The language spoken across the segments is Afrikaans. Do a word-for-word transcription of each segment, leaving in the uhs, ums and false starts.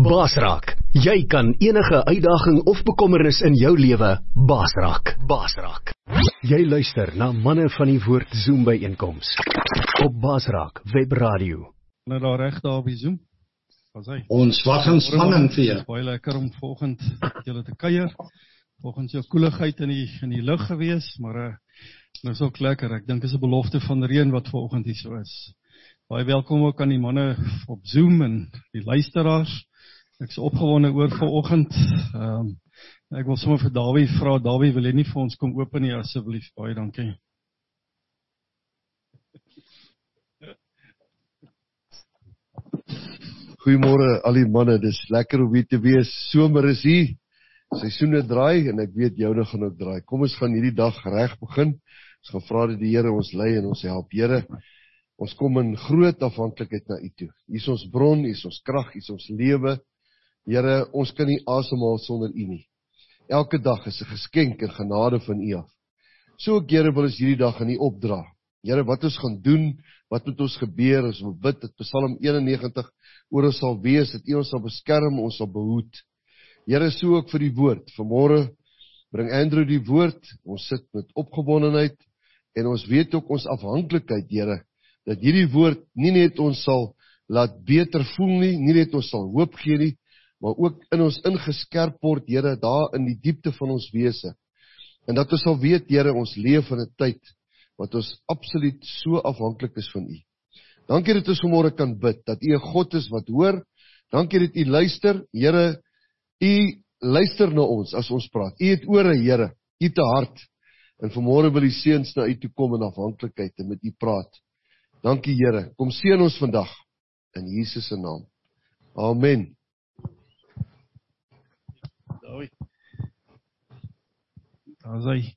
Baas raak. Jy kan enige uitdaging of bekommernis in jou lewe baas raak. Baas raak. Jy luister na Manne van die Woord Zoom byeenkoms op Baas Raak Webradio. Nou daar reg daar op die Zoom. Was hy? Ons wag in spanning vir jou. Baie lekker om vanoggend met julle te kuier. Vanoggend jou koeligheid in die in die lug gewees, maar uh, nou is ook lekker. Ek dink is 'n belofte van reën wat vanoggend hier so is. Baie welkom ook aan die manne op Zoom en die luisteraars. Ek is opgewonde oor vanoggend. Um, ek wil sommer vir Dawie vra, Dawie, wil jy nie vir ons kom open nie asseblief? Baie dankie. Goeiemôre al die manne, dis lekker om hier te wees. Somer is hier, seisoene draai en ek weet joune gaan ook draai. Kom ons gaan hierdie dag reg begin. Ons gaan vra dat die Here ons lei en ons help. Here, ons kom in groot afhanklikheid na U toe. U is ons bron, U is ons krag, U is ons lewe. Here, ons kan nie asemhaal sonder U nie. Elke dag is 'n geskenk en genade van U af. So ook, Here, wil ons hierdie dag aan U opdra. Here, wat ons gaan doen, wat met ons gebeur, ons wil bid, dat Psalm eenennegentig oor ons sal wees, dat U ons sal beskerm, ons sal behoed. Here, so ook vir die woord. Vanmôre bring Andrew die woord, ons sit met opgewondenheid, en ons weet ook ons afhanklikheid, Here, dat hierdie woord nie net ons sal laat beter voel nie, nie net ons sal hoop gee nie, maar ook in ons ingeskerp word, Here, daar in die diepte van ons wese. En dat ons sal weet, Here, ons leef in 'n tyd wat ons absoluut so afhanklik is van U. Dankie dat ons vanmôre kan bid, dat U 'n God is wat hoor. Dankie dat U luister. Here, U luister na ons as ons praat. U het ore, Here, U het 'n hart. En vanmôre wil die seuns na U toe kom in afhanklikheid en met U praat. Dankie, Here. Kom seën ons vandag in Jesus se naam. Amen. Daar is hy.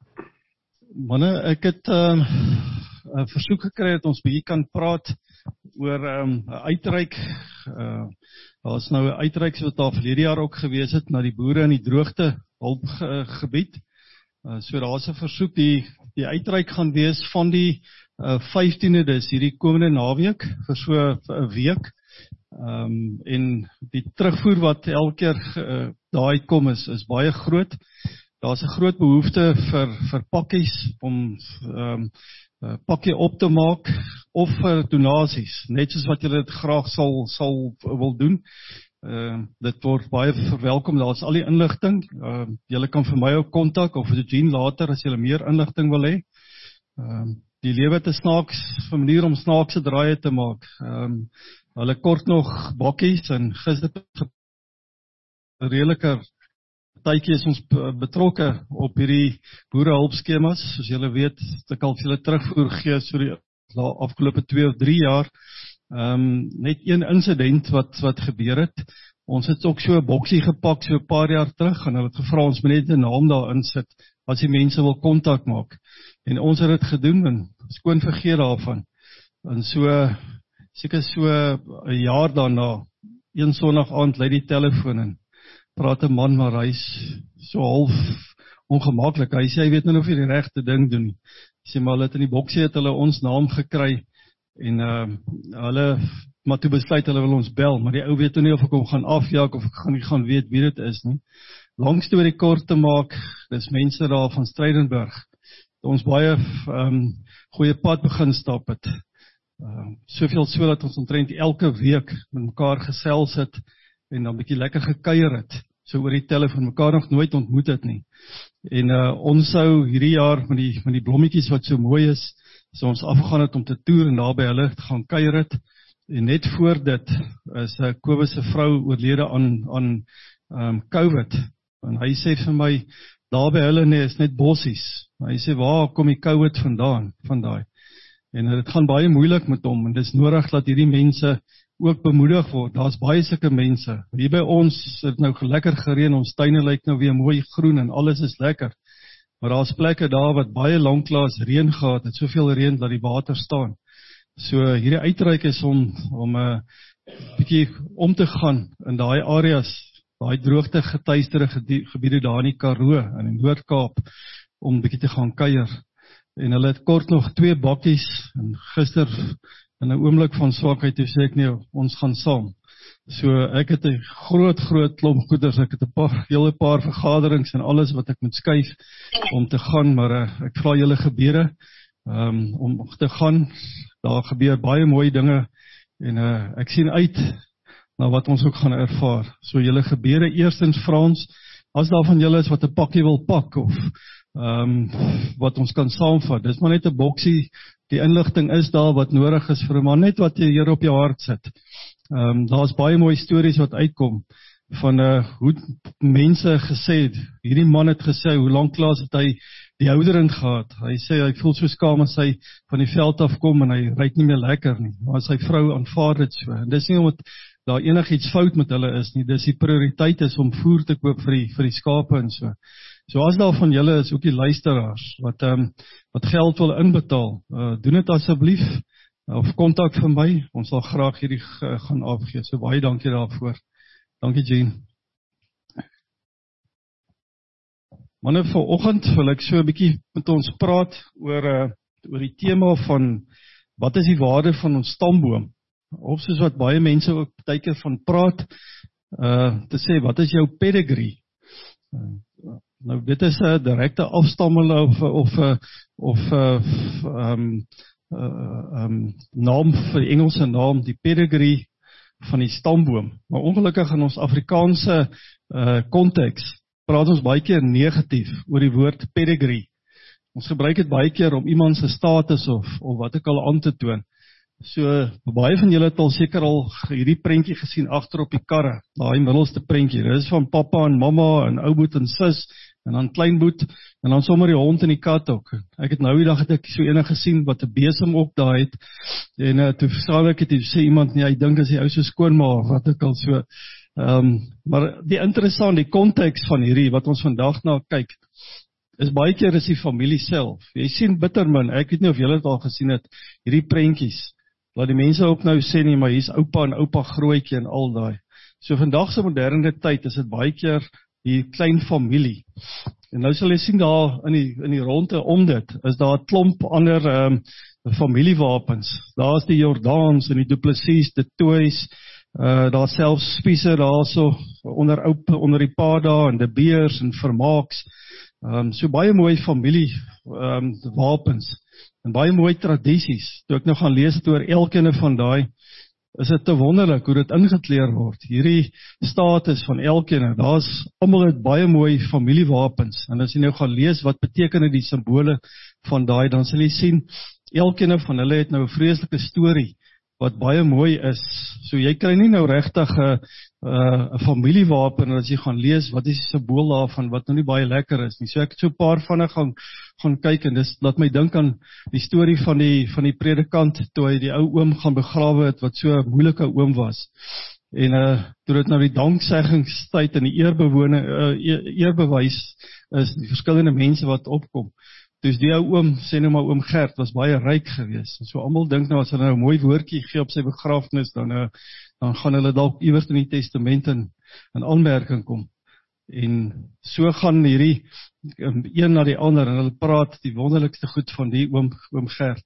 Manne, ek het um, 'n versoek gekry dat ons bietjie kan praat oor 'n um, uitreik. Uh, daar is nou 'n uitreik wat daar verlede jaar ook gewees het na die boere in die droogte hulpgebied. Uh, so daar's 'n versoek, die die uitreik gaan wees van die uh, vyftiende, dis hierdie komende naweek vir so 'n week. Um, en die terugvoer wat elke keer uh, daar uitkom is, is baie groot. Daar's 'n groot behoefte vir, vir pakkies om um, uh, pakkie op te maak of vir donasies, net soos wat julle dit graag sal, sal wil doen. Uh, dit word baie verwelkom, daar is al die inligting. Uh, julle kan vir my ook kontak of vir Jean later as julle meer inligting wil hê. Uh, die lewe het 'n snaaks manier om snaakse draaie te maak. Um, hulle kort nog bakkies en gister redeliker tydjie is ons betrokke op hierdie boerehulpskemas. Soos julle weet, ek al vir julle terugvoer gee so die afgelope twee of drie jaar. Um, net een incident wat wat gebeur het. Ons het ook so 'n boksie gepak so 'n paar jaar terug en hulle het gevra ons moet net 'n naam daarin sit as die mense wil kontak maak. En ons het dit gedoen en skoon vergeet daarvan. En so seker so 'n jaar daarna, een Sondag aand lei die telefoon en praat 'n man, maar hy's so half ongemaklik. Hy sê hy weet nou of hy die regte ding doen. Hy sê maar hulle het in die boksie het hulle ons naam gekry en uh, hulle maar toe besluit hulle wil ons bel, maar die ou weet nie of ek hom gaan afjaag of ek gaan nie gaan weet wie dit is nie. Lang storie kort te maak, dis mense daar van Strydenburg. Ons baie um, goeie pad begin stap het. Uh, soveel so dat ons omtrent elke week met mekaar gesels het en dan 'n bietjie lekker gekuier het. So oor die telefoon, mekaar nog nooit ontmoet het nie. En uh, ons sou hierdie jaar met die met die blommetjies wat so mooi is, so ons afgegaan het om te toer en daar by hulle te gaan kuier het. En net voor dit is 'n uh, Kobus se vrou oorlede aan aan um, COVID. En hy sê vir my, daar by hulle nee, is net bossies. Hy sê, waar kom die COVID vandaan, van daai? En dit gaan baie moeilik met hom, en dit is nodig dat hierdie mense ook bemoedig word. Daar's baie sulke mense. Hier by ons het nou lekker gereën, ons tuine lyk nou weer mooi groen en alles is lekker. Maar daar's plekke daar wat baie lanklaas reën gehad het, soveel reën dat die water staan. So hierdie uitreik is om om 'n uh, bietjie om te gaan in daai areas, daai droogte getuisterde gebiede daar in die Karoo en in Noord-Kaap om bietjie te gaan kuier. En hulle het kort nog twee bakkies en gister in 'n oomblik van swakheid toe sê ek nee, ons gaan saam. So ek het 'n groot groot klomp goeders, ek het 'n paar hele paar vergaderings en alles wat ek moet skuif om te gaan, maar uh, ek vra julle gebede um, om te gaan. Daar gebeur baie mooi dinge en uh, ek sien uit na wat ons ook gaan ervaar. So julle gebede eerstens vir ons, as daar van julle is wat 'n pakkie wil pak of um, wat ons kan saamvat, dis maar net 'n boksie, die inligting is daar wat nodig is vir 'n man, net wat die Here op jou hart sit. Um, daar's baie mooi stories wat uitkom van uh, hoe mense gesê het, hierdie man het gesê, hoe lank laas het hy die ouderend gehad, hy sê hy voel so skaam as hy van die veld afkom en hy ruik nie meer lekker nie, maar sy vrou aanvaar dit so, en dis nie omdat daar enigiets fout met hulle is nie, dis die prioriteit is om voer te koop vir die, vir die skape en so. So as daar van julle is, ook die luisteraars, wat, um, wat geld wil inbetaal, uh, doen dit asseblief, of kontak vir my, ons sal graag hierdie uh, gaan afgee, so baie dankie daarvoor. Dankie Jean. Manne, vanoggend wil ek so 'n bietjie met ons praat oor, uh, oor die tema van, wat is die waarde van ons stamboom? Of soos wat baie mense ook baie keer van praat, uh, te sê, wat is jou pedigree? Uh, nou, dit is 'n direkte afstamming of, of, of, of um, uh, um, naam vir die Engelse naam, die pedigree van die stamboom. Maar ongelukkig in ons Afrikaanse konteks, uh, praat ons baie keer negatief oor die woord pedigree. Ons gebruik dit baie keer om iemand se status of, of wat ek al aan te toon. So, baie van julle het al seker al hierdie prentjie gesien agter op die karre, daai middelste prentjie, dit is van pappa en mamma en ouboet en sis, en dan kleinboet, en dan sommer die hond en die kat ook. Ek het nou die dag het ek so ene gesien wat 'n besem ook daar het, en uh, toe verstaan ek het, toe sê iemand, nee, hy dink as hy ou so skoonmaak, wat ek al so, um, maar die interessant, die konteks van hierdie, wat ons vandag na kyk, is baie keer is die familie self. Jy sien bitter min, ek weet nie of julle het al gesien het, hierdie prentjies, laat die mense ook nou sê nie, maar hier's oupa en oupa grootjie en al daai. So vandag se moderne tyd is dit baie keer die klein familie. En nou sal jy sien daar in die, in die ronde om dit, is daar 'n klomp ander um, familiewapens. Daar is die Jordaans en die Duplessis, die Toys, uh, daar selfs Spiese daar so onder, onder die pa daar, en die Beers en Vermaaks. Um, so baie mooi familie um, wapens. En baie mooi tradisies, toe ek nou gaan lees het oor elkene van daai, is dit te wonderlik hoe dit ingekleer word. Hierdie status van elkene, daar is, almal het baie mooi familiewapens, en as jy nou gaan lees, wat beteken die simbole van daai, dan sal jy sien, elkene van hulle het nou 'n vreeslike storie, wat baie mooi is. So jy kry nie nou regtig 'n uh, 'n familiewapen, as jy gaan lees, wat is die simbool daarvan, wat nou nie baie lekker is nie. So ek het so 'n paar van hulle gaan, gaan kyk, en dis laat my dink aan die storie van die, van die predikant, toe hy die ou oom gaan begrawe het, wat so 'n moeilike oom was. En uh, toe dit nou die dankseggingstyd en die eerbewone, uh, eerbewys is, die verskillende mense wat opkom. Dus die ou oom, sê nou maar oom Gert, was baie ryk geweest. So almal dink nou, as hulle nou 'n mooi woordjie gee op sy begrafnis, dan, uh, dan gaan hulle dalk iewers in die testament in, in aanmerking kom. En so gaan hierdie een na die ander, en hulle praat die wonderlikste goed van die oom, oom Gert.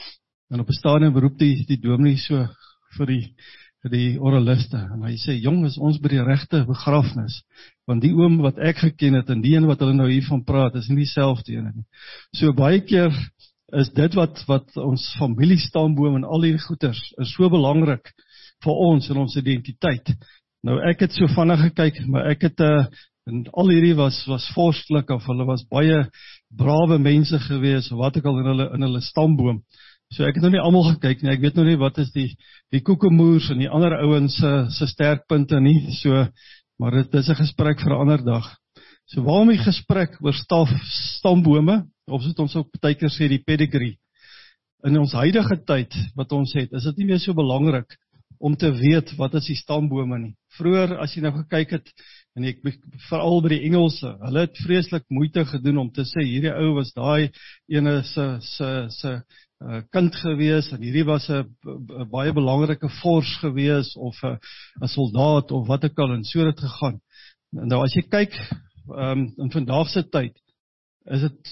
En op 'n stadium beroep die, die dominee so vir die, vir die oraliste, en hy sê, jong, is ons by die regte begrafnis, want die oom wat ek geken het, en die een wat hulle nou hiervan praat, is nie dieselfde ene nie. So baie keer is dit wat, wat ons familiestamboom en al die goeders, is so belangrik vir ons en ons identiteit. Nou ek het so vinnig gekyk, maar ek het, uh, en al hierdie was, was vorstelik, of hulle was baie brawe mense gewees, of wat ek al in hulle, in hulle stamboom. So ek het nou nie almal gekyk nie, ek weet nou nie wat is die, die koekemoers en die ander ouens se, se sterkpunte nie, so, maar dit is 'n gesprek vir 'n ander dag. So waarom die gesprek oor staf, stambome, of soos ons ook baie keer sê, die pedigree, in ons huidige tyd, wat ons het, is dit nie meer so belangrik, om te weet, wat is die stambome nie. Vroeger, as jy nou gekyk het, en ek, veral by die Engelse, hulle het vreeslik moeite gedoen om te sê, hierdie ou was daai ene se, se, se uh, kind gewees, en hierdie was 'n baie belangrike vors gewees, of 'n soldaat, of wat ek al, en so het gegaan. Nou as jy kyk, um, in vandaagse tyd, is dit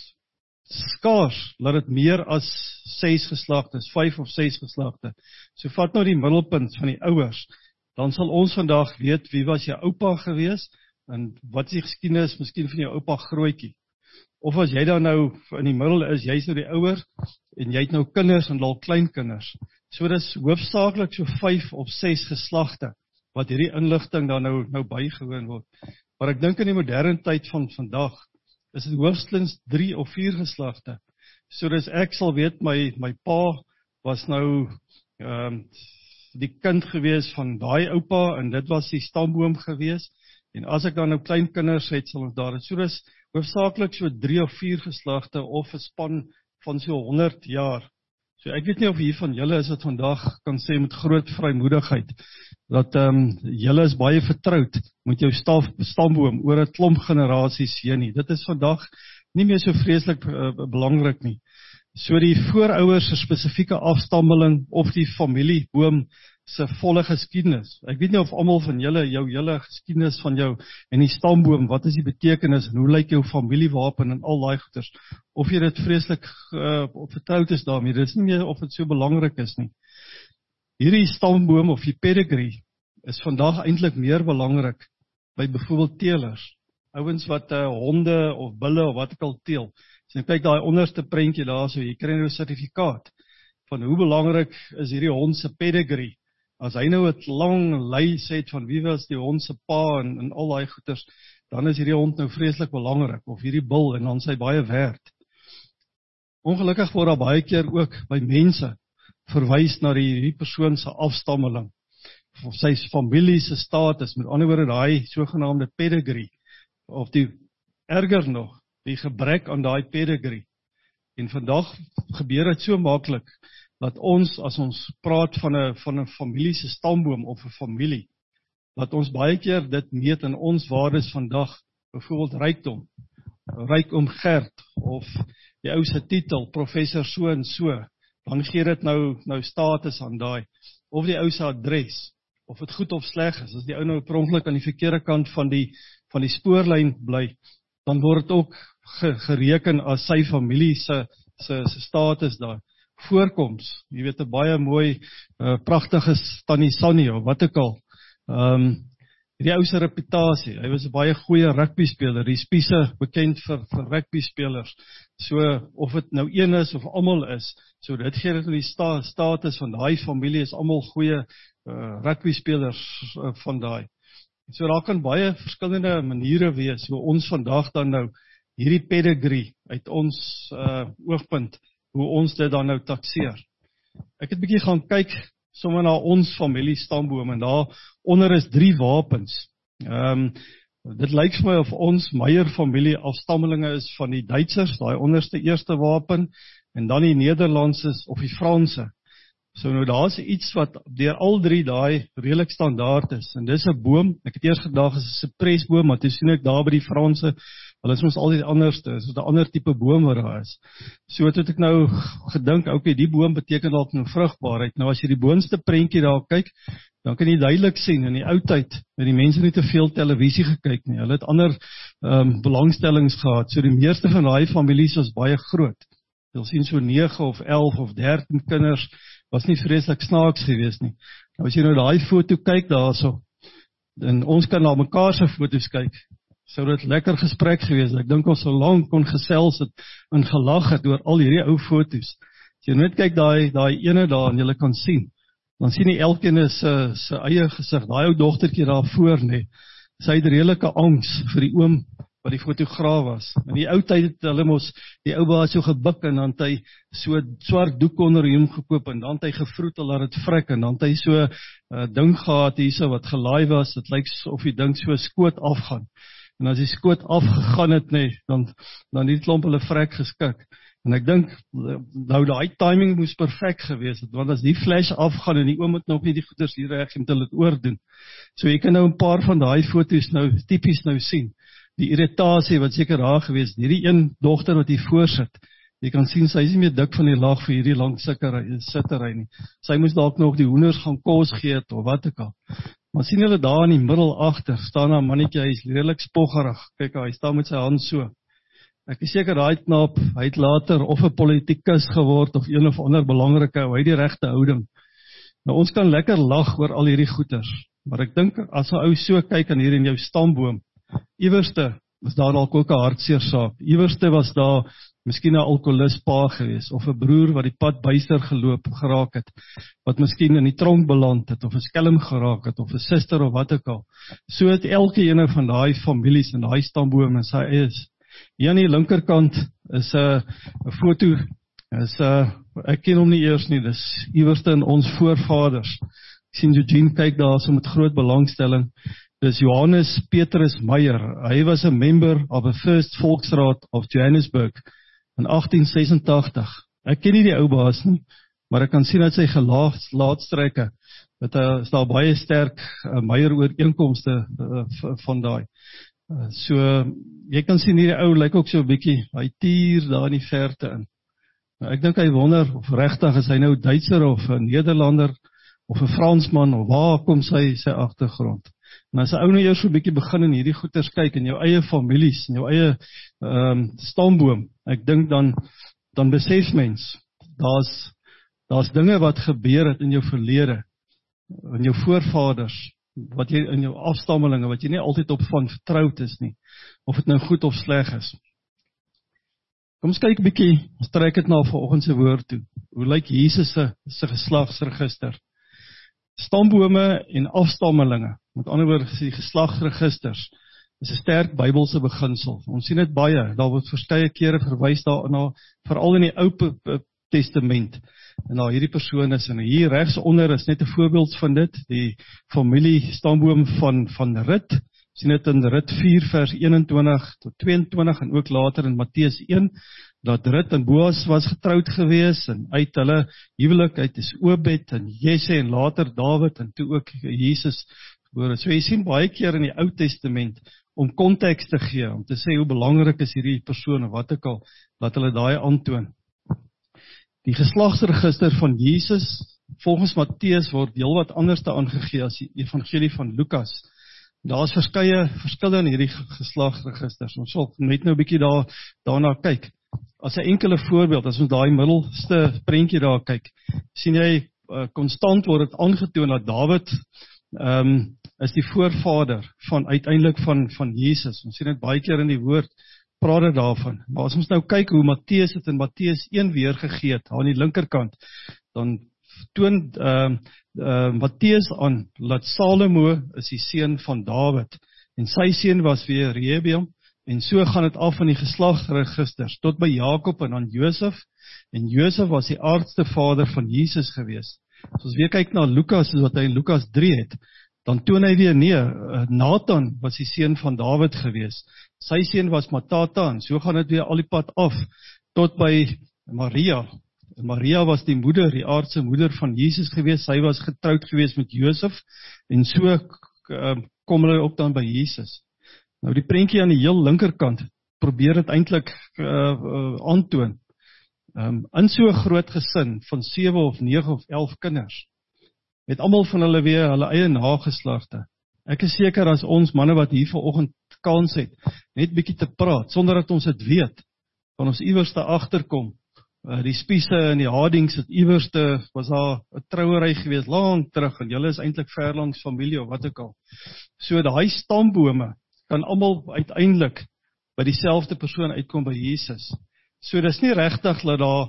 skaars, laat dit meer as ses geslagte, vyf of ses geslagte. So vat nou die middelpunt van die ouers, dan sal ons vandag weet wie was jou oupa gewees, en wat is die geskiedenis, miskien van jou oupa grootjie. Of as jy dan nou in die middel is, jy is nou die ouer, en jy het nou kinders en al kleinkinders. So dis hoofsaaklik so vyf of ses geslagte, wat hierdie inligting dan nou, nou bygewoon word. Maar ek dink in die moderne tyd van vandag, is dit hoogstens drie of vier geslagte. So dis ek sal weet, my, my pa was nou um, die kind gewees van daai oupa, en dit was die stamboom gewees, en as ek dan nou kleinkinders het, sal ons daar, so dis hoofsaaklik so drie of vier geslagte, of 'n span van so honderd jaar. So ek weet nie of hier van julle is wat vandag kan sê met groot vrymoedigheid, dat um, julle is baie vertroud met jou staf, stamboom oor 'n klomp generasies heen nie. Dit is vandag nie meer so vreeslik uh, belangrik nie. So die voorouers se spesifieke afstammeling of die familieboom se volle geskiedenis. Ek weet nie of almal van julle jou hele geskiedenis van jou en die stamboom, wat is die betekenis en hoe lyk jou familiewapen en al daai goeters, of jy dit vreeslik uh, vertroud is daarmee, dit is nie meer of dit so belangrik is nie. Hierdie stamboom of die pedigree is vandag eintlik meer belangrik by byvoorbeeld teelers, ouens wat uh, honde of bulle of wat ek al teel. So ek kyk daai onderste prentjie daar, so jy kry nou 'n sertifikaat van hoe belangrik is hierdie hond se pedigree. As hy nou 'n lang lys het van wie was die hond se pa en, en al daai goeters, dan is hierdie hond nou vreeslik belangrik, of hierdie bil, en dan is hy baie werd. Ongelukkig word daar baie keer ook by mense verwys na die, die persoon se afstammeling, of sy familie se status, met ander woorde daai sogenaamde pedigree, of die erger nog, die gebrek aan daai pedigree. En vandag gebeur dit so maklik, dat ons, as ons praat van 'n van 'n familie se stamboom of 'n familie, dat ons baie keer dit meet in ons waardes vandag, byvoorbeeld rykdom, ryk om Gert, of die ou se titel, professor so en so, dan gee dit nou, nou status aan daai, of die ou se adres, of dit goed of sleg is, as die ou nou pronklik aan die verkeerde kant van die, van die spoorlyn bly, dan word dit ook ge, gereken as sy familie se, se, se status daar. Voorkoms, jy weet 'n baie mooi, uh, pragtige Tannie Sannie, of wat ek al, um, die ou se reputasie, hy was 'n baie goeie rugby speler, die Spiese bekend vir, vir rugby spelers, so, of dit nou een is, of almal is, so dit gee dit die sta, status van daai familie, is almal goeie uh, rugby spelers uh, van daai. So daar kan baie verskillende maniere wees, hoe ons vandag dan nou, hierdie pedigree, uit ons uh, oogpunt, hoe ons dit dan nou taxeer. Ek het bietjie gaan kyk, sommer na ons familie stamboom, en daar onder is drie wapens. Um, dit lyk vir my of ons Meyer familie afstammelinge is van die Duitsers, daai onderste eerste wapen, en dan die Nederlandse of die Franse. So nou daar is iets wat deur al drie daai redelik standaard is, en dis 'n boom, ek het eers gedag is 'n cypressboom, maar toe sien ek daar by die Franse, hulle is ons altyd anderste, is 'n ander tipe boom wat daar is. So het ek nou gedink, okay, die boom beteken dalk nou vrugbaarheid. Nou as jy die boonste prentjie daar kyk, dan kan jy duidelik sien, in die ou tyd, het die mense nie te veel televisie gekyk nie, hulle het ander um, belangstellings gehad, so die meeste van daai families was baie groot. Jy sien so nege of elf of dertien kinders, was nie vreeslik snaaks gewees nie. Nou as jy nou daai foto kyk daarso, en ons kan na mekaar se foto's kyk, sou dit lekker gesprek gewees. Ek dink ons so lank kon gesels het en gelag het oor al hierdie ou foto's. As jy net kyk daai daai ene daar en jy kan sien, dan sien jy elkeen se se eie gesig, daai ou dogtertjie daar voor nê. Sy het redelike angs vir die oom wat die fotograaf was. In die ou tyd het hulle mos die ou baas so gebuk en dan het hy so swart doek onder hom gekoop en dan het hy gevroetel dat dit vrek en dan het hy so 'n uh, ding gehad hierso wat gelaai was. Dit lyk of die ding so skoot afgaan. En as die skoot afgegaan het nee, dan dan die klomp hulle vrek geskik. En ek dink nou daai timing moes perfek gewees het, want as die flash afgaan en die oom het nog nie die goeders hier reg om te laat oordoen. So jy kan nou 'n paar van daai foto's nou tipies nou sien. Die irritasie wat seker daar gewees, hierdie een dogter wat hier voorsit, jy kan sien, sy is nie meer dik van die lag vir hierdie lang sittery nie. Sy moes dalk nog die hoenders gaan kos gee het, of wat ek al. Maar sien julle daar in die middel agter, staan daar 'n mannetjie, hy is redelik spoggerig, kyk, hy staan met sy hand so. Ek is seker daai knap, hy het later of 'n politikus geword, of een of ander belangrike, hy het die regte houding. Nou ons kan lekker lag oor al hierdie goeters, Maar ek dink, as 'n ou so kyk aan hier in jou stamboom, iewerste was daar dalk ook 'n hartseer saak. Iewerste was daar miskien 'n alkoholist pa gewees, of 'n broer wat die pad byster geloop geraak het, wat miskien in die tronk beland het, of 'n skelm geraak het, of 'n suster of wat ook al. So het elke ene van daai families en daai stamboom en sy eie is. Hier aan die linkerkant is 'n 'n foto, is 'n ek ken hom nie eers nie, dis iewerste in ons voorvaders. Ek sien Eugene kyk daar so met groot belangstelling. Dis Johannes Petrus Meyer. Hy was 'n member of the First Volksraad of Johannesburg in agtien sesentagtig. Ek ken nie die ou baas nie, maar ek kan sien dat sy gelaatstrekke, dat hy is daar baie sterk uh, Meyer ooreenkomste uh, van daai. Uh, so, jy kan sien hierdie ou lyk ook so 'n bietjie, hy tier daar in die verte in. Nou, ek dink hy wonder, of regtig is hy nou Duitser of 'n Nederlander, of 'n Fransman, of waar kom sy sy agtergrond. En as 'n ou nou eers so 'n bietjie begin in hierdie goeters kyk, in jou eie families, in jou eie um, stamboom, ek dink dan, dan besef mens, daar's daar's dinge wat gebeur het in jou verlede, in jou voorvaders, wat jy in jou afstammelinge, wat jy nie altyd op van vertroud is nie, of dit nou goed of sleg is. Kom ons kyk 'n bietjie, ons trek dit na vanoggend se woord toe. Hoe lyk Jesus se se geslagsregister? Stambome en afstammelinge, met ander woorde die geslagsregisters, is 'n sterk Bybelse beginsel. Ons sien dit baie, daar word verskeie kere verwys daarna, veral in die Ou Testament, en na hierdie persone is, en hier regs onder is net 'n voorbeeld van dit, die familie stamboom van, van Rut, sien dit in Rut vier vers eenentwintig tot tweeëntwintig, en ook later in Matteus een, dat Rut en Boas was getroud gewees, en uit hulle huwelik, uit is Obed en Jesse, en later Dawid, en toe ook Jesus gebore. So jy sien baie keer in die Ou Testament, om konteks te gee, om te sê hoe belangrik is hierdie persone, wat ek al, laat hulle daai aantoon. Die geslagsregister van Jesus, volgens Matteus, word heel wat anders te aangegee as die evangelie van Lukas. Daar is verskeie verskille in hierdie geslagsregisters. Ons sal net nou 'n bietjie daar, daarna kyk. As 'n enkele voorbeeld, as ons daai middelste prentjie daar kyk, sien jy, konstant uh, word dit aangetoon dat Dawid um, is die voorvader van uiteindelik van, van Jesus. Ons sien dit baie keer in die woord, praat dit daarvan. Maar as ons nou kyk hoe Matteus het in Matteus een weergegee het, aan die linkerkant, dan toon uh, uh, Matteus aan, dat Salomo is die seun van Dawid, en sy seun was weer Rehoboam, en so gaan dit af in die geslagsregisters, tot by Jakob en dan Josef, en Josef was die aardste vader van Jesus gewees. As ons weer kyk na Lukas, soos wat hy in Lukas drie het, dan toon hy weer, nee, Nathan was die seun van Dawid gewees, sy seun was Matata, en so gaan dit weer al die pad af, tot by Maria. Maria was die moeder, die aardse moeder van Jesus gewees, sy was getroud gewees met Josef, en so uh, kom hulle ook dan by Jesus. Nou die prentjie aan die heel linkerkant, probeer dit eintlik uh, uh, aantoon, um, in so 'n groot gesin, van sewe of nege of elf kinders, het almal van hulle weer hulle eie nageslagte. Ek is seker as ons manne wat hier vanoggend kans het, net bietjie te praat, sonder dat ons dit weet, van ons iewers te agterkom, uh, die Spiese en die Hadings, het iewers te, was daar 'n trouery gewees, lang terug, en julle is eintlik ver langs familie, of wat ook al. So daai stambome, kan almal uiteindelik by dieselfde persoon uitkom by Jesus. So dis nie regtig dat daar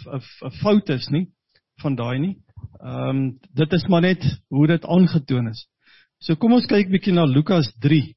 'n fout is nie, van daai nie. Um, dit is maar net hoe dit aangetoon is. So kom ons kyk bietjie na Lukas drie,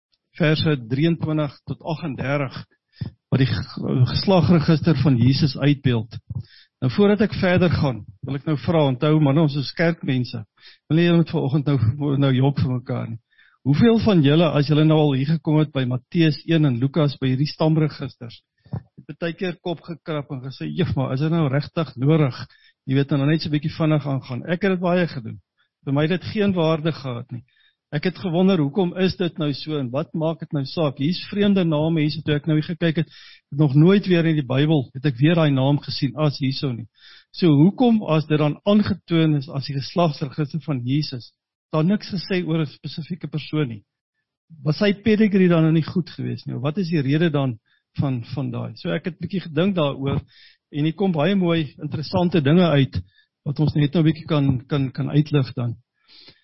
verse drieëntwintig tot agt en dertig, wat die geslagregister van Jesus uitbeeld. Nou voordat ek verder gaan, wil ek nou vra, onthou man, ons is kerkmense, wil nie julle met vanoggend nou, nou jok vir mekaar nie. Hoeveel van julle, as julle nou al hier gekom het by Matteus een en Lukas, by hierdie stamregisters, het baie keer kop gekrap en gesê, jef, maar is dit nou regtig nodig? Jy weet, dan net so 'n bietjie vinnig aangaan. Ek het dit baie gedoen. Vir my het dit geen waarde gehad nie. Ek het gewonder, hoekom is dit nou so, en wat maak dit nou saak? Hier is vreemde name, hier toe ek nou hier gekyk het, het nog nooit weer in die Bybel, het ek weer daai naam gesien, as hierso nie. So, hoekom, as dit dan aangetoon is, as die geslagsregister van Jesus, daar niks gesê oor 'n spesifieke persoon nie? Was sy pedigree dan nou nie goed geweest nie? Wat is die rede dan van, van daai? So ek het 'n bietjie gedink daaroor, en hier kom baie mooi, interessante dinge uit, wat ons net nou 'n bietjie kan, kan, kan uitlig dan.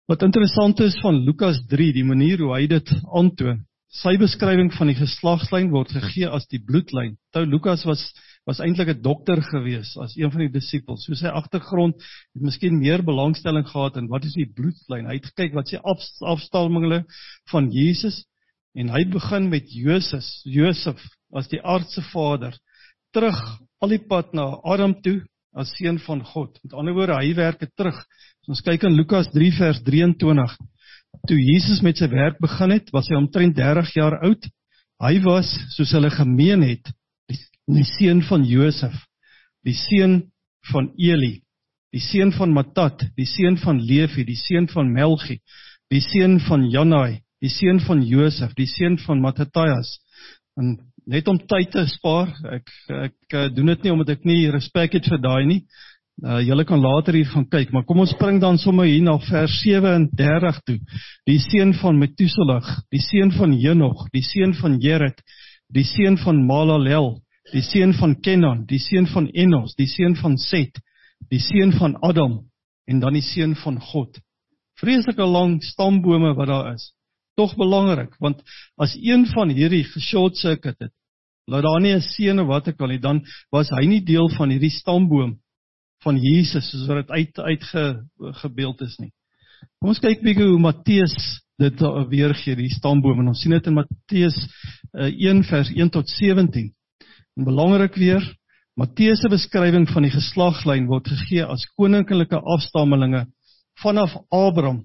Wat interessant is van Lukas drie, die manier hoe hy dit aantoon, sy beskrywing van die geslagslyn word gegee as die bloedlyn. Toe Lukas was was eintlik 'n dokter gewees as een van die disippels. So sy agtergrond het miskien meer belangstelling gehad in wat is die bloedlyn. Hy het gekyk wat sy af, afstammelinge van Jesus en hy begin met Josef, Josef as die aardse vader, terug al die pad na Adam toe as seun van God. Met ander woorde, hy werk het terug. So ons kyk in Lukas drie vers drieëntwintig. Toe Jesus met sy werk begin het, was hy omtrent dertig jaar oud. Hy was, soos hulle gemeen het, die, die seun van Josef, die seun van Eli, die seun van Matat, die seun van Levi, die seun van Melchi, die seun van Janai, die seun van Josef, die seun van Matthias. En net om tyd te spaar, ek, ek, ek doen dit nie omdat ek nie respek het vir daai nie. Uh, julle kan later hier gaan kyk, maar kom ons spring dan sommer hier na vers sewendertig toe. Die seun van Methuselah, die seun van Henog, die seun van Jered, die seun van Malalel, die seun van Kenan, die seun van Enos, die seun van Set, die seun van Adam, en dan die seun van God. Vreeslike lang stambome wat daar is. Tog belangrik, want as een van hierdie geshort circuit het, laat daar nie 'n seun of wat ek al nie, dan was hy nie deel van hierdie stamboom van Jesus, soos wat het uit, uitgebeeld is nie. Kom ons kyk bietjie hoe Matteus dit weergee, die stamboom, en ons sien dit in Matteus een vers een tot sewentien. En belangrik weer, Matteus se beskrywing van die geslaglyn word gegee as koninklike afstammelinge vanaf Abraham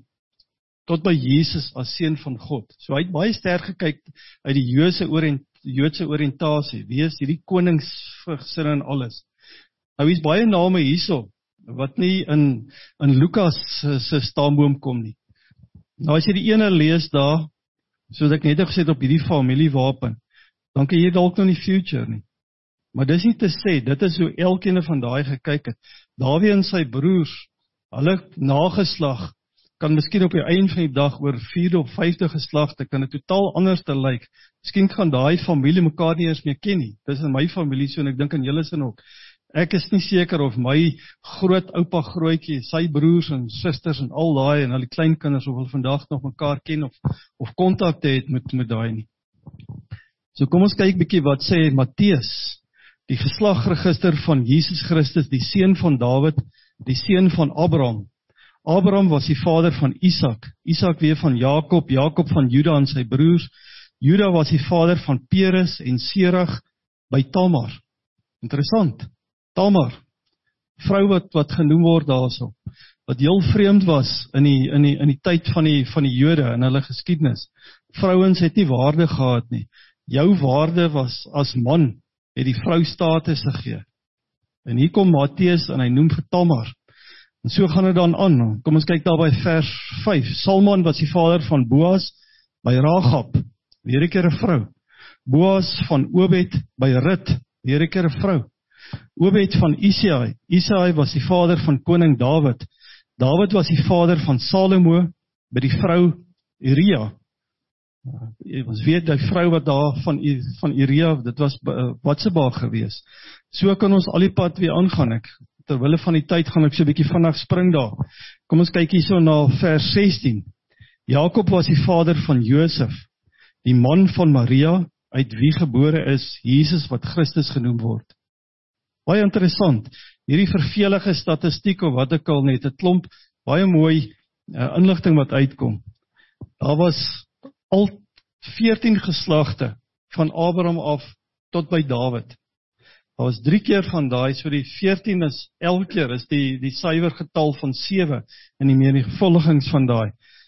tot by Jesus as seun van God. So hy het baie sterk gekyk uit die Joodse orient, Joodse oriëntasie, wie is hierdie koningsgesin en alles. Nou is baie name hierso, wat nie in, in Lukas se stamboom kom nie. Nou as jy die ene lees daar, soos ek net gesê het op hierdie familiewapen, dan kan jy dalk nou nie future nie. Maar dis nie te sê, dit is hoe elkeen van daai gekyk het. Dawie en sy broers, hulle nageslag, kan miskien op die einde van die dag oor vierde of vyfde geslagte, kan dit totaal anders te lyk. Miskien gaan daai familie mekaar nie eens meer ken nie. Dis in my familie so, en ek dink in julle sin ook. Ek is nie seker of my groot oupa grootjie, sy broers en susters en al daai en al die kleinkinders of hulle vandag nog mekaar ken of of kontakte het met met daai nie. So kom ons kyk bietjie wat sê Matteus, die geslagregister van Jesus Christus, die seun van Dawid, die seun van Abraham. Abraham was die vader van Isak, Isak weer van Jakob, Jakob van Juda en sy broers. Juda was die vader van Peres en Serag by Tamar. Interessant. Tamar, vrou wat wat genoem word daarso, wat heel vreemd was in die in die in die tyd van die van die Jode in hulle geskiedenis. Vrouens het nie waarde gehad nie. Jou waarde was as man, het die vrou status gegee. En hier kom Matteus en hy noem vir Tamar. En so gaan dit dan aan. Kom ons kyk daar by vers vyf. Salmon was die vader van Boas by Ragab, weer 'n keer 'n vrou. Boas van Obed by Rut, weer 'n keer 'n vrou. Obed van Isaai, Isaai was die vader van koning Dawid. Dawid was die vader van Salomo by die vrou Uria. Ons weet die vrou wat daar van van Uria, dit was Batseba gewees. So kan ons al die pad weer aangaan. Ek terwille van die tyd gaan ek so 'n bietjie vinnig spring daar. Kom ons kyk hierso na vers sestien. Jakob was die vader van Josef, die man van Maria, uit wie gebore is Jesus wat Christus genoem word. Baie interessant, hierdie vervelige statistiek of wat ek al net, 'n klomp baie mooi uh, inligting wat uitkom. Daar was al veertien geslagte van Abraham af tot by Dawid. Daar was drie keer van daai, so die veertien is elke keer is die die suiwer getal van sewe in die menigvuldigings van daai.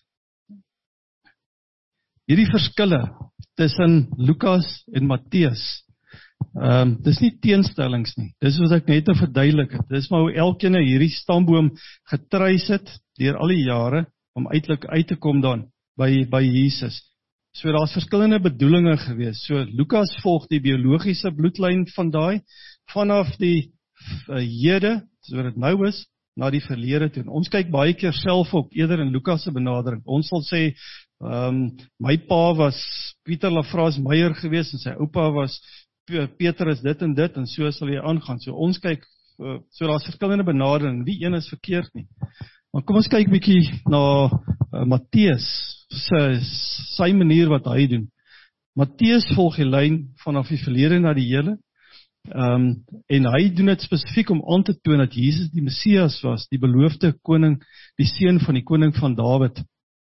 Hierdie verskille tussen Lukas en Matteus, Um, dis nie teenstellings nie, dis wat ek net te verduidelik het, dis maar hoe elkeen hierdie stamboom getreis het, deur al die jare, om uitlik uit te kom dan, by, by Jesus. So daar's verskillende bedoelinge gewees, so Lukas volg die biologiese bloedlyn van daai, vanaf die uh, hede, so wat dit nou is, na die verlede toe. Ons kyk baie keer self op, eerder in Lukas se benadering, ons sal sê, um, my pa was Pieter Lafraas Meyer gewees, en sy oupa was Peter is dit en dit, en so sal jy aangaan. So ons kyk, so daar's verskillende benadering, die een is verkeerd nie. Maar kom ons kyk bietjie na uh, Matteus, sy, sy manier wat hy doen. Matteus volg die lyn vanaf die verlede na die hele, um, en hy doen dit spesifiek om aan te toon dat Jesus die Messias was, die beloofde koning, die seun van die koning van Dawid.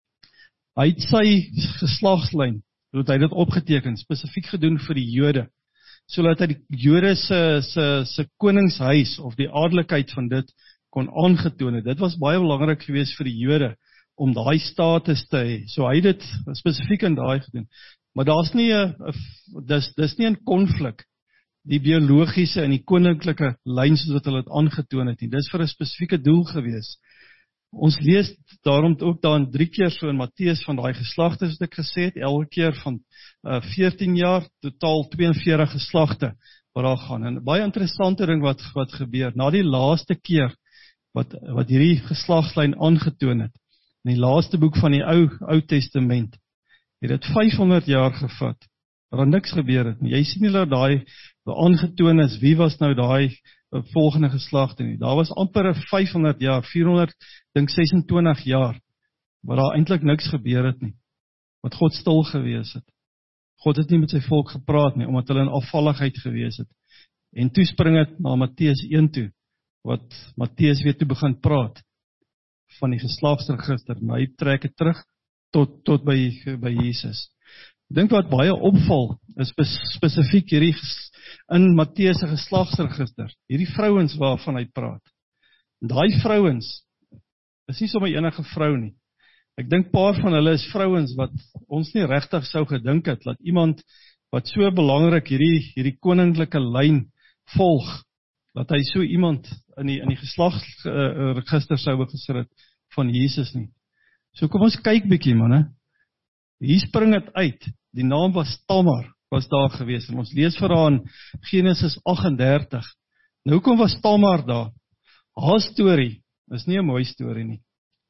Hy het sy geslagslyn, het hy dit opgeteken, spesifiek gedoen vir die Jode, sodat hy die Jode se, se, se koningshuis, of die adellikheid van dit, kon aangetoon het. Dit was baie belangrik geweest vir die Jode, om daai status te hê. So hy het dit spesifiek in daai gedoen. Maar daar's nie 'n dis dis nie 'n konflik, die biologiese en die koninklike lyn soos wat hulle dit aangetoon het nie. Dis vir 'n spesifieke doel geweest. Ons lees daarom ook dan drie keer so in Matteus van daai geslagte wat ek gesê het, elke keer van uh, veertien jaar, totaal twee en veertig geslagte wat daar gaan. En baie interessante ding wat wat gebeur, na die laaste keer wat wat hierdie geslagslyn aangetoon het, in die laaste boek van die Ou Ou Testament, het dit vyfhonderd jaar gevat, waar niks gebeur het nie. Jy sien nie dat daai aangetoon is, wie was nou daai volgende geslagte nie. Daar was amper vyfhonderd jaar, vierhonderd, dink sesentwintig jaar, waar daar eintlik niks gebeur het nie, wat God stil gewees het. God het nie met sy volk gepraat nie, omdat hulle in afvalligheid gewees het. En toe spring het na Matteus een toe, wat Matteus weer toe begin praat, van die geslagsregister, maar hy trek het terug, tot, tot by, by Jesus. Ek dink wat baie opval, is spesifiek hierdie in Matteus se geslagsregister, hierdie vrouens waarvan hy praat. Daai vrouens is nie sommer enige vrou nie. Ek dink paar van hulle is vrouens wat ons nie regtig sou gedink het, dat iemand wat so belangrik hierdie, hierdie koninklike lyn volg, dat hy so iemand in die, in die geslagsregister sou gesit het van Jesus nie. So kom ons kyk bietjie manne. Hier spring het uit, die naam was Tamar, was daar gewees, en ons lees vir haar in Genesis agt en dertig. Nou hoekom was Tamar daar? Haar storie is nie 'n mooi storie nie.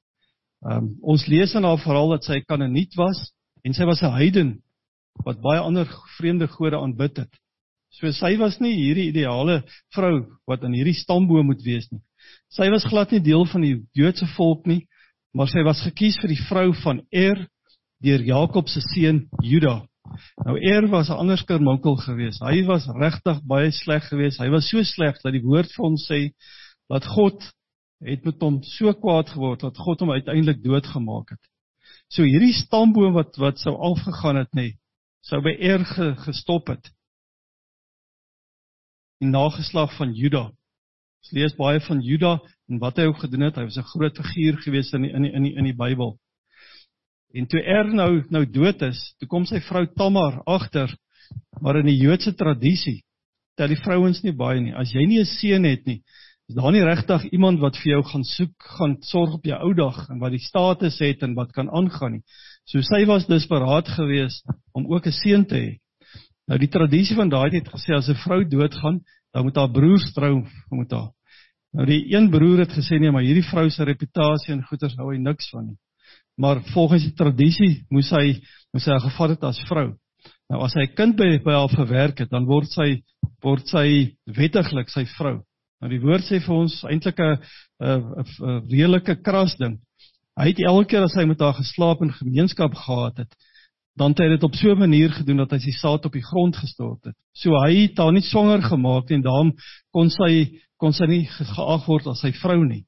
Um, ons lees in haar verhaal dat sy 'n Kanaaniet was, en sy was 'n heiden, wat baie ander vreemde gode aanbid het. So sy was nie hierdie ideale vrou, wat in hierdie stamboom moet wees nie. Sy was glad nie deel van die Joodse volk nie, maar sy was gekies vir die vrou van Er, deur Jakob se seun Juda. Nou Er was 'n ander skerminkel geweest. Hy was regtig baie sleg geweest. Hy was so sleg dat die woord vir ons sê dat God het met hom so kwaad geword dat God hom uiteindelik doodgemaak het. So hierdie stamboom wat wat sou afgegaan het nê, sou by Er ge, gestop het. Die nageslag van Juda. Ons lees baie van Juda en wat hy ook gedoen het. Hy was 'n groot figuur geweest in die in die in die, in die Bybel. En toe Er nou, nou dood is, toe kom sy vrou Tamar agter, maar in die Joodse tradisie, tel die vrouens nie baie nie. As jy nie 'n seun het nie, is daar nie regtig iemand wat vir jou gaan soek, gaan sorg op jou ou dag, en wat die status het, en wat kan aangaan nie. So sy was desperaat geweest, om ook 'n seun te hê. Nou die tradisie van daai het gesê, as 'n vrou doodgaan, dan moet haar broers trou met haar. Nou die een broer het gesê, nee, maar hierdie vrou se reputasie en goeders hou hy niks van nie. Maar volgens die tradisie moes hy, moes hy gevat het as vrou. Nou as hy 'n kind by, by haar verwerk het, dan word sy, word sy wettiglik sy vrou. Nou die woord sê vir ons eintlik 'n 'n redelike kras ding. Hy het elke keer as hy met haar geslaap en gemeenskap gehad het, dan het hy dit op so 'n manier gedoen dat hy sy saad op die grond gestort het. So hy het haar nie swanger gemaak en daarom kon sy kon sy nie geag word as sy vrou nie.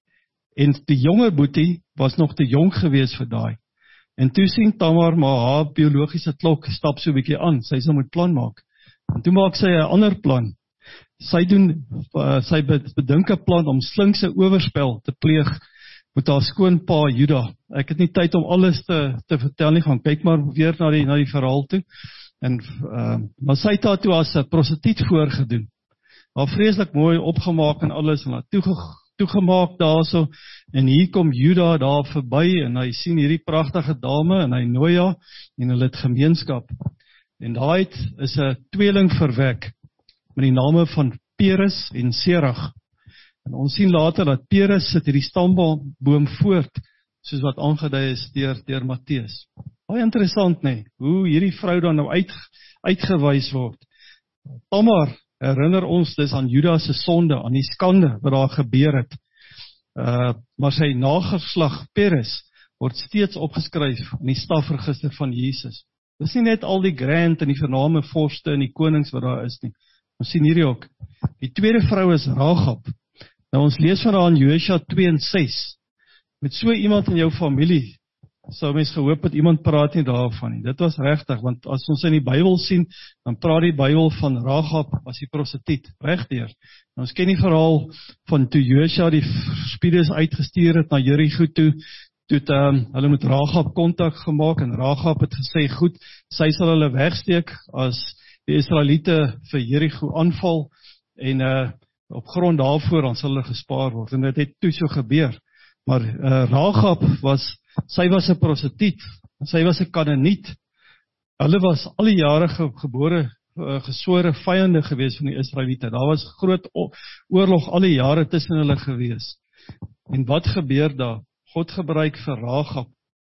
En die jonger boetie was nog te jonk geweest vir daai. En toe sien Tamar maar haar biologiese klok stap so 'n bietjie aan. Sy sal moet plan maak. En toe maak sy 'n ander plan. Sy doen uh, sy bedink 'n plan om slinkse oorspel te pleeg met haar skoonpa Juda. Ek het nie tyd om alles te te vertel nie, gaan kyk maar weer na die na die verhaal toe. En uh, maar sy het haar toe as 'n prostituut voorgedoen. Haar vreeslik mooi opgemaak en alles en haar toege toegemaak daarso, en hier kom Juda daar verby, en hy sien hierdie pragtige dame, en hy nooi haar, en hulle het gemeenskap. En daai is 'n tweeling verwek, met die name van Peres en Serach. En ons sien later dat Peres sit hierdie stamboom voort, soos wat aangedui is deur, deur Matteus. Baie interessant nee, hoe hierdie vrou dan nou uit, uitgewys word. Tamar herinner ons dis aan Judas se sonde, aan die skande wat daar gebeur het. Uh, maar sy nageslag Peres word steeds opgeskryf in die stafregister van Jesus. Dis nie net al die grand en die vername vorste en die konings wat daar is nie. Ons sien hierdie ook. Die tweede vrou is Rahab. Nou ons lees van haar in Joshua twee en ses. Met so iemand in jou familie, sou mens gehoop dat iemand praat nie daarvan nie. Dit was regtig, want as ons in die Bybel sien, dan praat die Bybel van Rahab as die prostituut, regdeur. Nou, ons ken die verhaal van toe Joshua die spiedes uitgestuur het na Jericho toe, toe het, um, hulle met Rahab kontak gemaak, en Rahab het gesê, goed, sy sal hulle wegsteek, as die Israeliete vir Jericho aanval, en uh, op grond daarvoor, dan sal hulle gespaar word, en dit het toe so gebeur. Maar uh, Rahab was, sy was 'n prostituut, sy was 'n Kanaaniet. Hulle was al die jare ge, gebore, uh, gesore vyande gewees van die Israeliete. Daar was groot oorlog al die jare tussen hulle gewees. En wat gebeur daar? God gebruik vir Rahab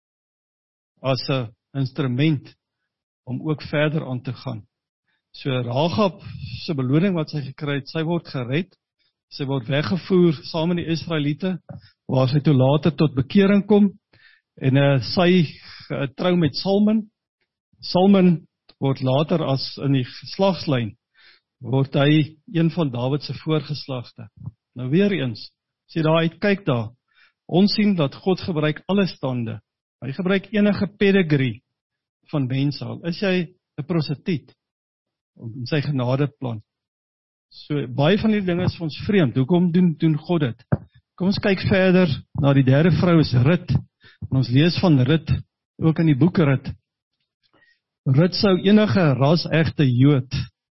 as 'n instrument om ook verder aan te gaan. So Rahab se beloning wat sy gekry het, sy word gered, sy word weggevoer saam met die Israeliete, waar sy toe later tot bekering kom, en uh, sy uh, trou met Salmon. Salmon word later as in die geslagslyn, word hy een van Dawid se voorgeslagte. Nou weer eens, as jy daar uitkyk daar, ons sien dat God gebruik alle stande. Hy gebruik enige pedigree van mense al. Is jy 'n prostituut in sy genadeplan? So baie van die dinge is vir ons vreemd. Hoekom doen doen God dit? Kom ons kyk verder na die derde vrou is Rut. En ons lees van Rut ook in die boek Rut. Rut sou enige ras-egte Jood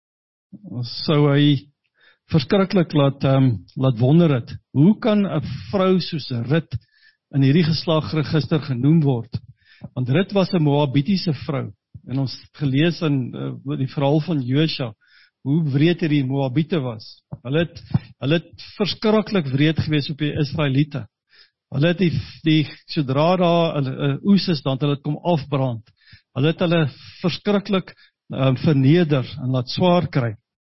sou hy verskriklik laat um, laat wonder het. Hoe kan 'n vrou soos Rut in hierdie geslagregister genoem word? Want Rut was 'n Moabitiese vrou. En ons het gelees in uh, die verhaal van Joshua, hoe wreed hierdie Moabite was. Hulle het, hulle het verskriklik wreed gewees op die Israeliete. Hulle het die, die sodra daar hulle oes is, dan het hulle het kom afbrand. Hulle het hulle verskriklik um, verneder en laat swaar kry.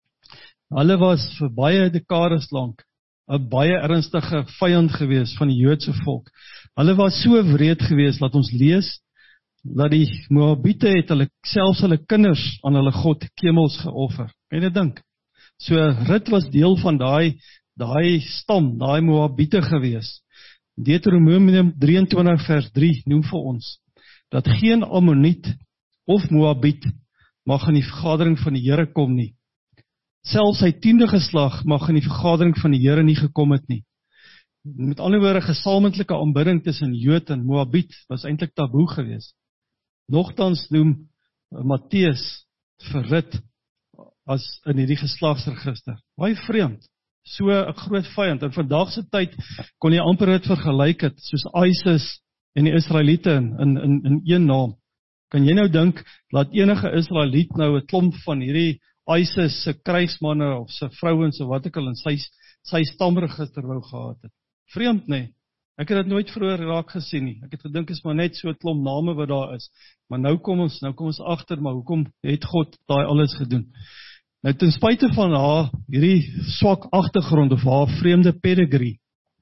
Hulle was vir baie dekades lank 'n baie ernstige vyand gewees van die Joodse volk. Hulle was so wreed gewees, dat ons lees, dat die Moabite het hulle, selfs hulle kinders aan hulle god Kemels geoffer. Kan jy dit dink? So Rut was deel van daai daai stam, daai Moabite gewees. Deuteronomium drieëntwintig vers drie noem vir ons, dat geen Ammoniet of Moabiet mag in die vergadering van die Here kom nie. Selfs sy tiende geslag mag in die vergadering van die Here nie gekom het nie. Met ander woorde, gesamentlike aanbidding tussen Jood en Moabiet was eintlik taboe geweest. Nogtans noem Matteus vir Rut as in hierdie geslagsregister. Baie vreemd, so 'n groot vyand. In vandag se tyd kon jy amper dit vergelyk het, soos ISIS en die Israeliete in, in, in, in een naam. Kan jy nou dink, laat enige Israeliet nou 'n klomp van hierdie ISIS se krygsmanne of se vrouens of wat ek al in sy, sy stamregister wou gehad het. Vreemd, nee. Ek het dit nooit vroeër raak gesien nie. Ek het gedink is maar net so 'n klomp name wat daar is. Maar nou kom ons, nou kom ons agter, maar hoekom het God daai alles gedoen? Nou ten spyte van haar hierdie swak agtergrond of haar vreemde pedigree,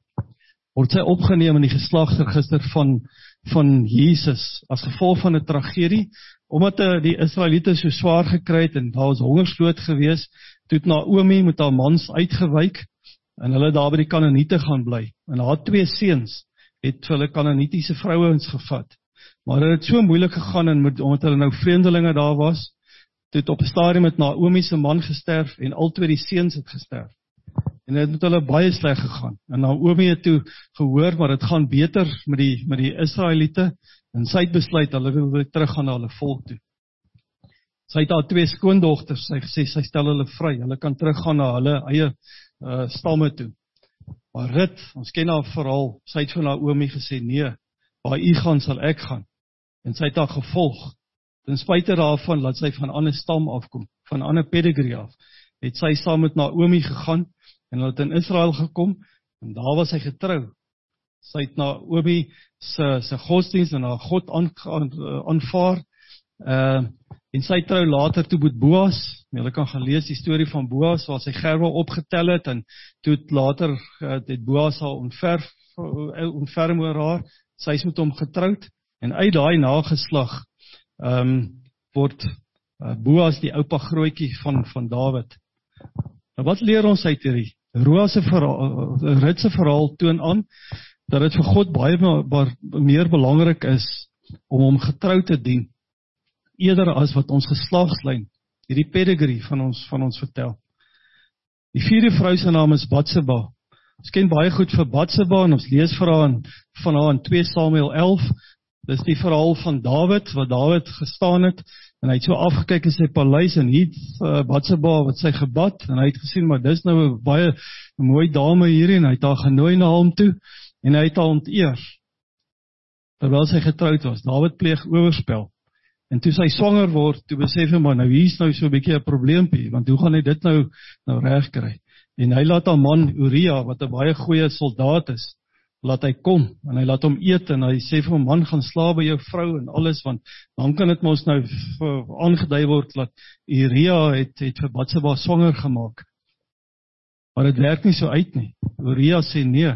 word sy opgeneem in die geslagsregister van van Jesus as gevolg van 'n tragedie, omdat die Israeliete so swaar gekry het en daar was hongersnood gewees, toe het Naomi met haar mans uitgewyk en hulle daar by die Kanaaniete gaan bly. En haar twee seuns het vir hulle Kanaanitiese vrouens gevat. Maar dit het so moeilik gegaan en met, omdat hulle nou vreemdelinge daar was, toe het op 'n stadium met Naomi se man gesterf en al twee die seuns het gesterf. En dit het met hulle baie sleg gegaan. En Naomi het toe gehoor, maar dit gaan beter met die, met die Israeliete, en sy het besluit, hulle wil weer teruggaan na hulle volk toe. Sy het haar twee skoondogters, sy gesê, sy stel hulle vry, hulle kan teruggaan na hulle eie uh, stamme toe. Maar Rut, ons ken haar verhaal, sy het vir Naomi gesê, nee, waar u gaan, sal ek gaan. En sy het haar gevolg. Ten spyte daarvan, laat sy van 'n ander stam afkom, van 'n ander pedigree af, het sy saam met Naomi gegaan, en hulle het in Israel gekom, en daar was sy getrou. Sy het Naomi se, se godsdienst en haar God aanvaar, uh, en sy trou later toe met Boas. Julle kan gaan lees die storie van Boas, waar sy gerwe opgetel het, en toe het later uh, het Boas haar ontferm, ontferm oor haar, sy is met hom getroud, en uit daai nageslag um, word uh, Boas die oupa grootjie van, van Dawid. Nou wat leer ons uit hierdie? Ruth se verhaal, Ruth se verhaal toon aan, dat dit vir God baie meer belangrik is, om hom getrou te dien, eerder as wat ons geslagslyn, hierdie pedigree van ons, van ons vertel. Die vierde vrou se naam is Batseba. Ons ken baie goed vir Batseba, en ons lees vir haar in, van haar in twee Samuel elf, dis die verhaal van Dawid, wat Dawid gestaan het, en hy het so afgekyk in sy paleis, en hier uh, Batseba wat sy gebad, en hy het gesien, maar dis nou 'n baie mooi dame hier, en hy het haar genooi na hom toe, en hy het haar onteer, terwyl sy getroud was. Dawid pleeg oorspel, en toe sy swanger word, toe besef hy, maar nou hier is nou so 'n bietjie 'n probleempie, want hoe gaan hy dit nou, nou reg kry? En hy laat haar man Uria, wat 'n baie goeie soldaat is, laat hy kom, en hy laat hom eet, en hy sê vir hom, man, gaan slaap by jou vrou, en alles, want dan kan dit mos nou aangedui word, dat Uria het, het vir Batseba swanger gemaak. Maar dit werk nie so uit nie. Uria sê nee,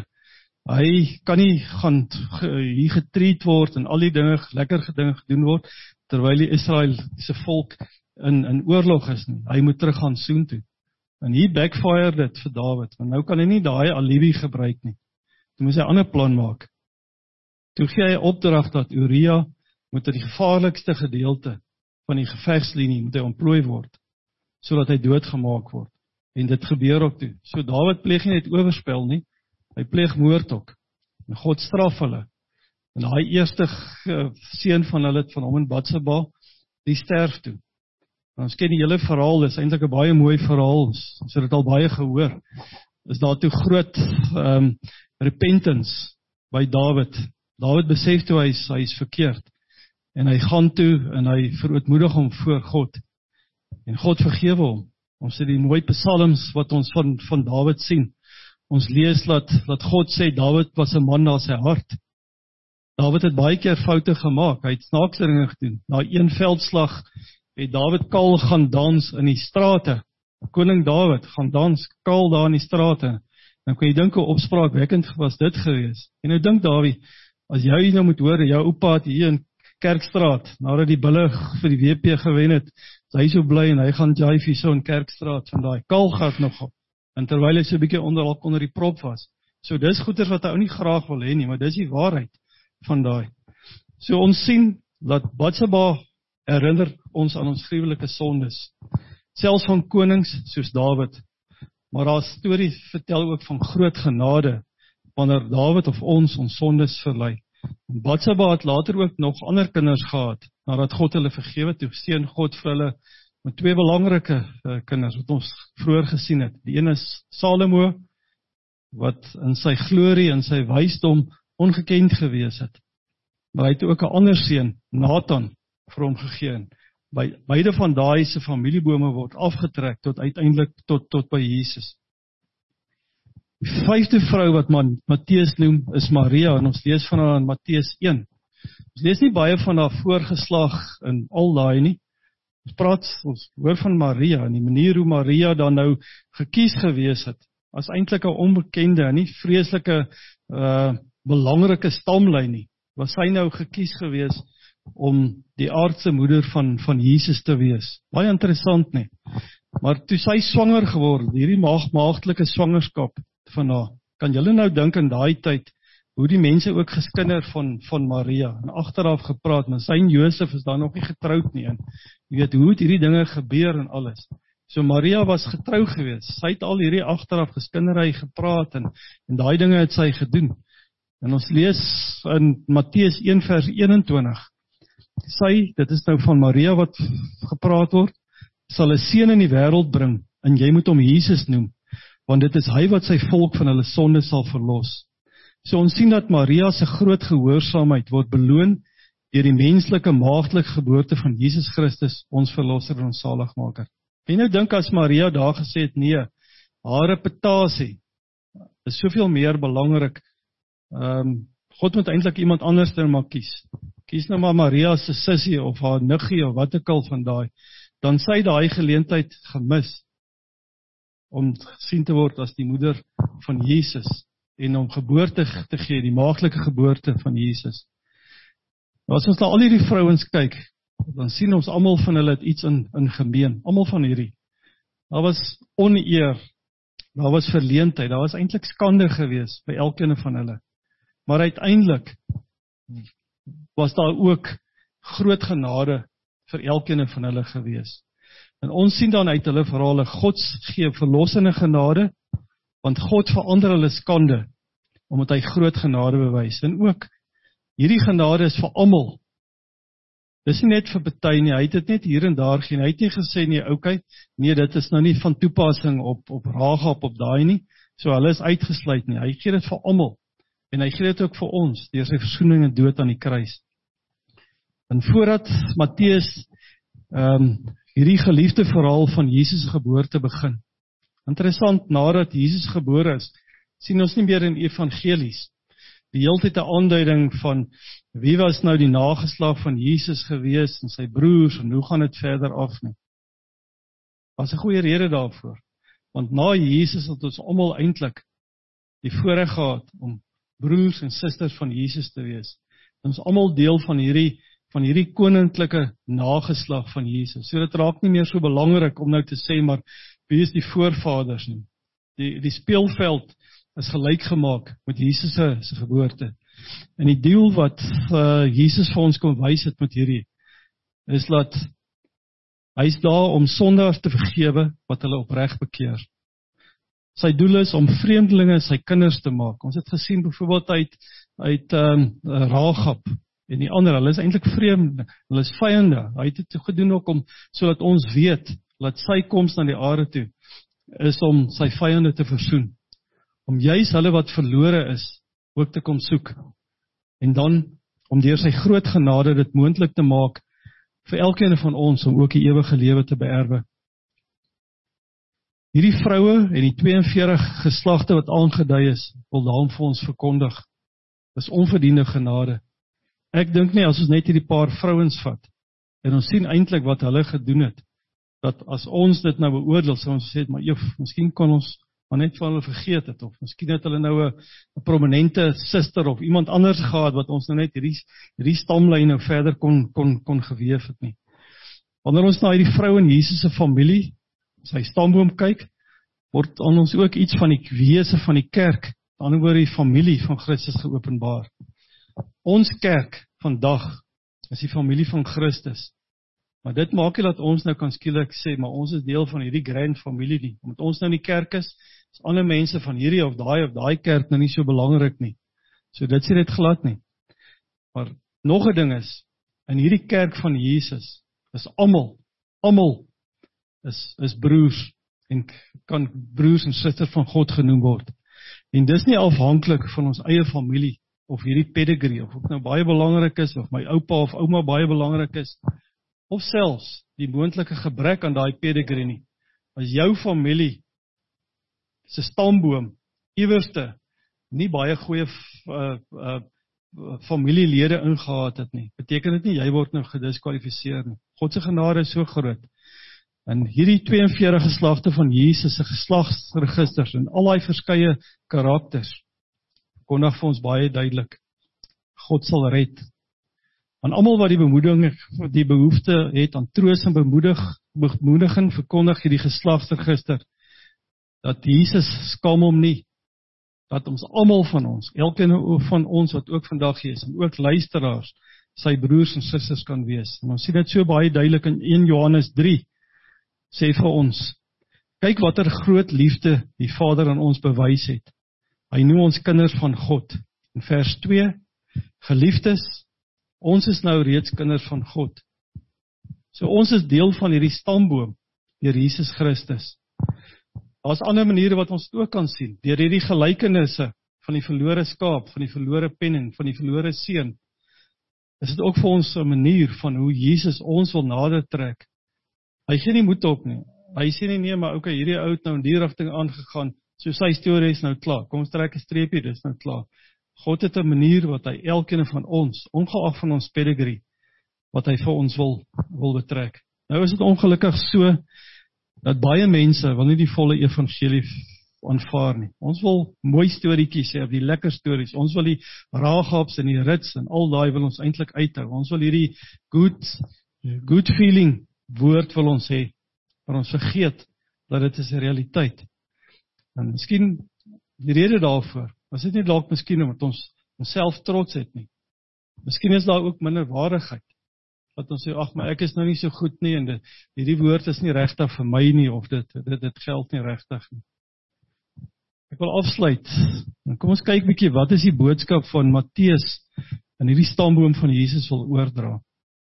hy kan nie gaan hier getreat word, en al die dinge, lekker dinge gedoen word, terwyl die Israel se volk in, in oorlog is nie. Hy moet terug gaan soen toe. En hier backfire dit vir Dawid, want nou kan hy nie daai alibi gebruik nie. Toe moes hy 'n ander plan maak. Toe gee hy opdrag dat Uria moet in die gevaarlikste gedeelte van die gevegslinie moet hy ontplooi word, sodat hy doodgemaak word. En dit gebeur ook toe. So Dawid pleeg nie net oorspel nie, hy pleeg moord ook. En God straf hulle. En daai eerste seun van hulle van hom en Batseba, die sterf toe. En ons ken die hele verhaal, dis eintlik 'n baie mooi verhaal, ons het dit al baie gehoor. Is daar toe groot um, repentance by Dawid. Dawid besef toe hy is, hy is verkeerd. En hy gaan toe en hy verootmoedig hom voor God. En God vergewe hom. Ons het die mooi psalms wat ons van, van Dawid sien. Ons lees dat, dat God sê, Dawid was 'n man na sy hart. Dawid het baie keer foute gemaak, hy het snaakse dinge gedoen. Na een veldslag het Dawid kaal gaan dans in die strate. Koning Dawid gaan dans kaal daar in die strate. Dan kan jy dink hoe opspraakwekkend was dit gewees. En nou dink Dawie, as jy nou moet hoor, jou oupa het hier in Kerkstraat, nadat die bulle vir die W P gewen het, is hy so bly en hy gaan jive hier so in Kerkstraat van daai kaalgat nog, en terwyl hy so 'n bietjie onder, onder die prop was. So dis goeders wat hy ou nie graag wil hê nie, maar dis die waarheid van daai. So ons sien dat Batseba herinner ons aan ons gruwelike sondes, selfs van konings soos Dawid. Maar daar storie vertel ook van groot genade, wanneer Dawid of ons ons sondes verlei. En Batseba het later ook nog ander kinders gehad, nadat God hulle vergewe, toe seën God vir hulle met twee belangrike uh, kinders, wat ons vroeër gesien het. Die een is Salomo, wat in sy glorie en sy wysdom ongekend gewees het. Maar hy het ook 'n ander seun, Nathan, vir hom gegee. By, beide van daai se familiebome word afgetrek tot uiteindelik tot, tot by Jesus. Die vyfde vrou wat man, Matteus noem, is Maria, en ons lees van haar in Matteus een. Ons lees nie baie van haar voorgeslag in al daai nie. Ons praat, ons hoor van Maria, en die manier hoe Maria dan nou gekies gewees het, as eintlik 'n onbekende, en nie vreeslike, uh, belangrike stamlyn nie, was sy nou gekies gewees om die aardse moeder van, van Jesus te wees. Baie interessant nie. Maar toe sy swanger geword, hierdie maag, maagdelike swangerskap van haar, kan julle nou dink in daai tyd, hoe die mense ook geskinder van, van Maria, en agteraf gepraat, maar sy en Josef is daar nog nie getroud nie, en jy weet, hoe het hierdie dinge gebeur en alles. So Maria was getrou gewees, sy het al hierdie agteraf geskindery gepraat, en, en daai dinge het sy gedoen. En ons lees in Matteus een vers eenentwintig, sy, dit is nou van Maria wat gepraat word, sal 'n seun in die wêreld bring, en jy moet hom Jesus noem, want dit is hy wat sy volk van hulle sonde sal verlos. So ons sien dat Maria se groot gehoorsaamheid word beloon deur die menslike maagdelike geboorte van Jesus Christus, ons verlosser en ons saligmaker. En nou dink as Maria daar gesê het, nee, haar reputasie is soveel meer belangrik. Um, God moet eintlik iemand anders dan maar kies. Kies nou maar Maria se sussie of haar niggie of wat ook al van daai. Dan sy daai geleentheid gemis om gesien te word as die moeder van Jesus. en om geboorte te gee, die maaglike geboorte van Jesus. Nou, as ons na al hierdie vrouens kyk, dan sien ons almal van hulle het iets in, in gemeen, almal van hierdie. Daar was oneer, daar was verleentheid, daar was eintlik skande gewees by elkeen van hulle. Maar uiteindelik was daar ook groot genade vir elkeen van hulle gewees. En ons sien dan uit hulle verhale, God gee verlossende genade, want God verander hulle skande, omdat hy groot genade bewys. En ook, hierdie genade is vir almal. Dis nie net vir party nie, hy het dit net hier en daar geen, hy het nie gesê nie, okay, nee, dit is nou nie van toepassing op, op Rahab, op daai nie, so hulle is uitgesluit nie, hy gee dit vir almal, en hy gee dit ook vir ons, deur sy versoening en dood aan die kruis. En voordat Matteus um, hierdie geliefde verhaal van Jesus geboorte begin, interessant, nadat Jesus gebore is, sien ons nie meer in evangelies, die hele tyd 'n aanduiding van wie was nou die nageslag van Jesus gewees en sy broers en hoe gaan dit verder af nie. Was 'n goeie rede daarvoor, want na Jesus het ons almal eintlik die voorreg gehad om broers en susters van Jesus te wees. Ons almal deel van hierdie van hierdie koninklike nageslag van Jesus. So dit raak nie meer so belangrik om nou te sê maar wie is die voorvaders nie. Die die speelveld is gelyk gemaak met Jesus se geboorte. En die doel wat uh, Jesus vir ons kom wys het met hierdie, is dat hy is daar om sondaars te vergewe wat hulle opreg bekeer. Sy doel is om vreemdelinge sy kinders te maak. Ons het gesien byvoorbeeld uit, uit um, Rahab en die ander, hulle is eintlik vreemde, hulle is vyande. Hy het dit gedoen ook om, sodat ons weet, dat sy koms na die aarde toe, is om sy vyande te versoen. Om juis hulle wat verlore is, ook te kom soek. En dan, om deur sy groot genade dit moontlik te maak, vir elkeen van ons, om ook die ewige lewe te beerwe. Hierdie vroue en die tweeënveertig geslagte wat aangedui is, wil daarom vir ons verkondig. Dis onverdiende genade. Ek dink nie, as ons net hierdie paar vrouens vat, en ons sien eintlik wat hulle gedoen het, dat as ons dit nou beoordeel, sou ons sê, maar joh, miskien kon ons maar net van hulle vergeet het, of miskien het hulle nou 'n prominente suster, of iemand anders gehad, wat ons nou net hierdie, hierdie stamlyn nou verder kon, kon, kon geweef het nie. Wanneer ons na hierdie vrou in Jesus se familie, sy stamboom kyk, word aan ons ook iets van die wese van die kerk, aan die woorde die familie van Christus geopenbaar. Ons kerk vandag is die familie van Christus. Maar dit maak nie dat ons nou kan skielik sê, maar ons is deel van hierdie grand familie nie. Omdat ons nou in die kerk is, is ander mense van hierdie of daai of daai kerk nou nie so belangrik nie. So dit sê dit glad nie. Maar nog 'n ding is, in hierdie kerk van Jesus, is almal, almal is, is broers, en kan broers en susters van God genoem word. En dis nie afhanklik van ons eie familie, of hierdie pedigree, of ook nou baie belangrik is, of my oupa of ouma baie belangrik is, of selfs die moontlike gebrek aan daai pedigree nie. As jou familie se stamboom iewerste nie baie goeie uh, uh, familielede ingehaat het nie, beteken dit nie jy word nou gediskwalifiseer nie. God se genade is so groot. En hierdie tweeënveertig geslagte van Jesus se geslagsregisters en al daai verskeie karakters kondig vir ons baie duidelik. God sal red. Aan almal wat die bemoediging, die behoefte het aan troos en bemoedig, bemoediging, verkondig hierdie geslagsregister, dat Jesus skam hom nie, dat ons almal van ons, elkeen van ons wat ook vandag hier is, en ook luisteraars, sy broers en susters kan wees. En ons sien dit so baie duidelik in een Johannes drie, sê vir ons, kyk watter groot liefde die Vader aan ons bewys het. Hy noem ons kinders van God. In vers twee, geliefdes, ons is nou reeds kinders van God. So ons is deel van hierdie stamboom, deur Jesus Christus. Daar's ander maniere wat ons ook kan sien, deur hierdie gelykenisse van die verlore skaap, van die verlore penning, van die verlore seun, is dit ook vir ons 'n manier van hoe Jesus ons wil nader trek. Hy gee nie moed op nie. Hy sê nie, nee, maar okay, hierdie ou het nou in die rigting aangegaan, so sy storie is nou klaar. Kom ons trek 'n streepie, dis nou klaar. God het 'n manier wat hy elkeen van ons, ongeag van ons pedigree, wat hy vir ons wil, wil betrek. Nou is dit ongelukkig so, dat baie mense wil nie die volle evangelie aanvaar nie. Ons wil mooi storieetjies hê, die lekker stories. Ons wil die Rahabs en die Rits en al daai wil ons eintlik uithou. Ons wil hierdie good, good feeling woord wil ons hê, maar ons vergeet dat dit is 'n realiteit. En miskien die rede daarvoor, was dit nie dalk miskien omdat ons onsself trots het nie. Miskien is daar ook minderwaardigheid. Dat ons sê, ag, maar ek is nou nie so goed nie, en dit, hierdie woord is nie regtig vir my nie, of dit, dit, dit geld nie regtig nie. Ek wil afsluit. En kom ons kyk bietjie, wat is die boodskap van Matteus in hierdie stamboom van Jesus wil oordra.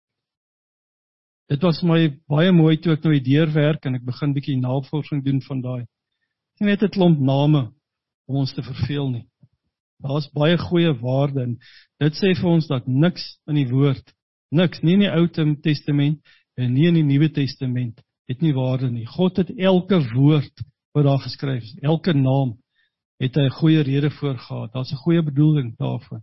Dit was my baie mooi toe ek nou die deurwerk, en ek begin bietjie navorsing doen van daai. Nie net 'n klomp name om ons te verveel nie. Daar is baie goeie waarde, en dit sê vir ons dat niks in die woord, niks, nie in die Ou Testament, en nie in die Nuwe Testament, het nie waarde nie. God het elke woord wat daar geskryf is, elke naam, het hy 'n goeie rede voor gehad. Daar's 'n goeie bedoeling daarvoor.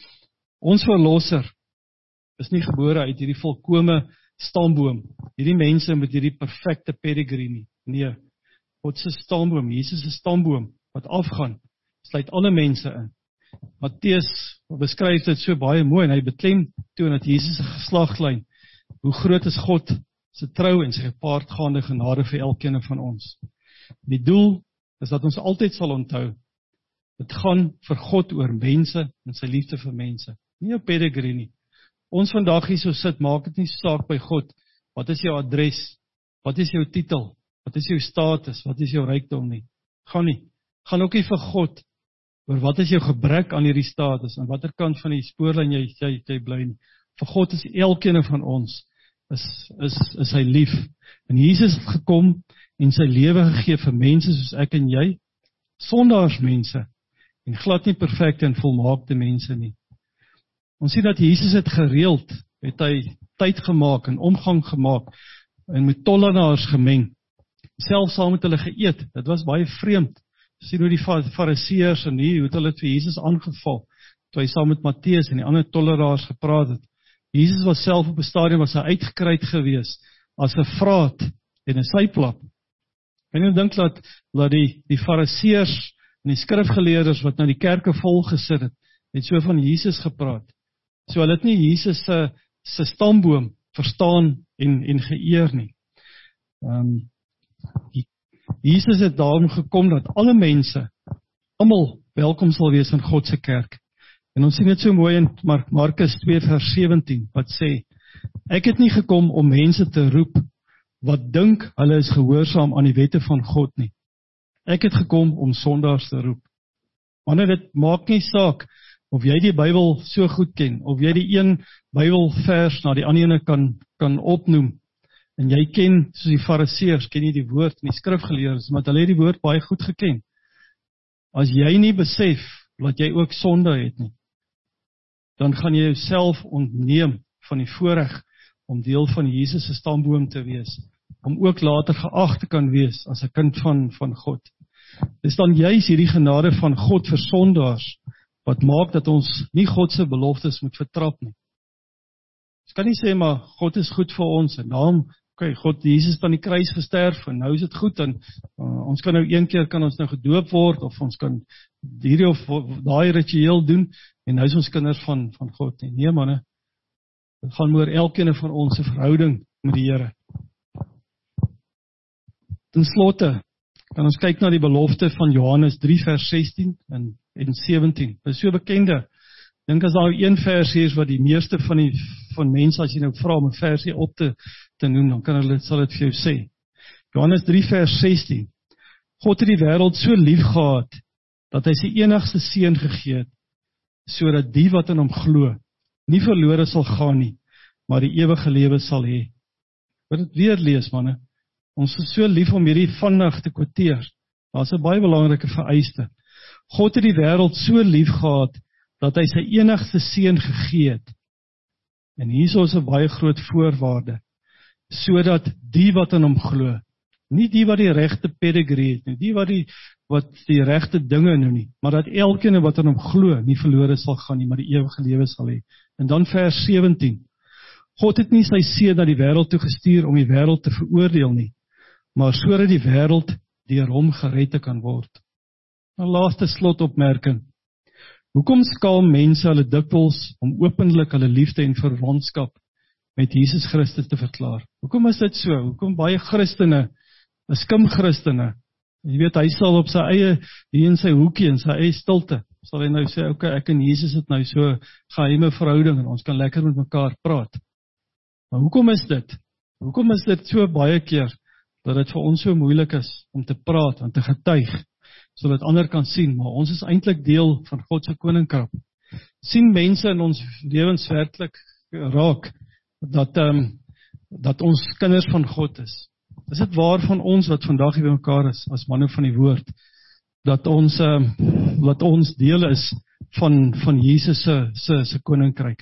Ons verlosser is nie gebore uit hierdie volkome stamboom, hierdie mense met hierdie perfekte pedigree nie. Nee, God se stamboom, Jesus se stamboom, wat afgaan, sluit alle mense in. Matteus beskryf dit so baie mooi, en hy beklem toe dat Jesus se geslaglyn, hoe groot is God se trou en sy gepaardgaande genade vir elkeen van ons. Die doel is dat ons altyd sal onthou, dit gaan vir God oor mense en sy liefde vir mense, nie op pedigree nie. Ons vandag hier so sit, maak dit nie saak by God, wat is jou adres, wat is jou titel, wat is jou status, wat is jou rykdom nie. Gaan nie, gaan ook nie vir God, oor wat is jou gebrek aan hierdie status, en watter kant van die spoorlyn jy, jy, jy bly nie. Vir God is elkeen van ons, is, is, is hy lief. En Jesus het gekom, en sy lewe gegee vir mense soos ek en jy, sondaars mense, en glad nie perfekte en volmaakte mense nie. Ons sien dat Jesus het gereeld, het hy tyd gemaak en omgang gemaak, en met tollenaars gemeng, selfs saam met hulle geëet. Dit was baie vreemd. Sien hoe die fariseërs en hier, hoe het hulle vir Jesus aangeval, toe hy saam met Matteus en die ander tollenaars gepraat het. Jesus was self op 'n stadium was hy uitgekruid gewees, as 'n vraat en 'n syplap. En ek dink dat, dat die, die fariseërs en die skrifgeleerders wat nou die kerke vol gesit het, het so van Jesus gepraat. So hulle het nie Jesus se, se stamboom verstaan en, en geëer nie. Um, Jesus het daarom gekom dat alle mense, almal welkom sal wees in God se kerk. En ons sien dit so mooi in Markus twee vers sewentien, wat sê, ek het nie gekom om mense te roep, wat dink hulle is gehoorsaam aan die wette van God nie. Ek het gekom om sondaars te roep. Maar dit maak nie saak, of jy die Bybel so goed ken, of jy die een Bybelvers na die ander kan, kan opnoem, en jy ken, soos die fariseërs, ken jy die woord en die skrifgeleerdes, maar hulle het die woord baie goed geken. As jy nie besef, dat jy ook sonde het nie, dan gaan jy jouself ontneem van die voorreg, om deel van Jesus se stamboom te wees, om ook later geag te kan wees, as 'n kind van, van God. Dis dan juis hierdie genade van God vir sondaars, wat maak dat ons nie God se beloftes moet vertrap nie. Ons kan nie sê, maar God is goed vir ons, en daarom, okay, God, Jesus het aan die kruis gesterf, en nou is dit goed, en uh, ons kan nou een keer, kan ons nou gedoop word, of ons kan hierdie of daai ritueel doen, en nou is ons kinders van, van God nie. Nee, manne, dit gaan oor elkeen van ons se verhouding met die Here. Ten slotte, kan ons kyk na die belofte van Johannes drie vers sestien en, en sewentien. Dit is so bekende. Ek dink as daar een vers hier is wat die meeste van die van mense, as jy nou vra om 'n versie op te, te noem, dan kan hulle sal dit vir jou sê. Johannes drie vers sestien. God het die wêreld so lief gehad, dat hy sy enigste seun gegee het, sodat die wat in hom glo, nie verlore sal gaan nie, maar die ewige lewe sal hê. Wil dit weer lees, manne? Ons is so lief om hierdie vinnig te quoteer. Daar's 'n baie belangrike vereiste. God het die wêreld so lief gehad, dat hy sy enigste seun gegee het. En hierso is 'n baie groot voorwaarde, sodat die wat in hom glo, nie die wat die regte pedigree het nie, die wat die, wat die regte dinge doen nie, maar dat elkeen wat in hom glo, nie verlore sal gaan nie, maar die ewige lewe sal hê. En dan vers sewentien. God het nie sy seun na die wêreld toe gestuur om die wêreld te veroordeel nie, maar sodat die wêreld deur hom gered te kan word. 'n laaste slotopmerking. Hoekom skaam mense hulle dikwels om openlik hulle liefde en verwantskap met Jesus Christus te verklaar? Hoekom is dit so? Hoekom baie Christene, skim Christene, jy weet, hy sal op sy eie, hier in sy hoekie, in sy eie stilte, sal hy nou sê, ok, ek en Jesus het nou so geheime verhouding, en ons kan lekker met mekaar praat. Maar hoekom is dit? Hoekom is dit so baie keer, dat dit vir ons so moeilik is, om te praat, en te getuig, sodat ander kan sien, maar ons is eintlik deel van God se koninkryk. Sien mense in ons lewens werklik raak, dat, um, dat ons kinders van God is. Is dit waar van ons wat vandag hier by mekaar is, as manne van die woord, dat ons, um, dat ons deel is van, van Jesus se, se, se koninkryk.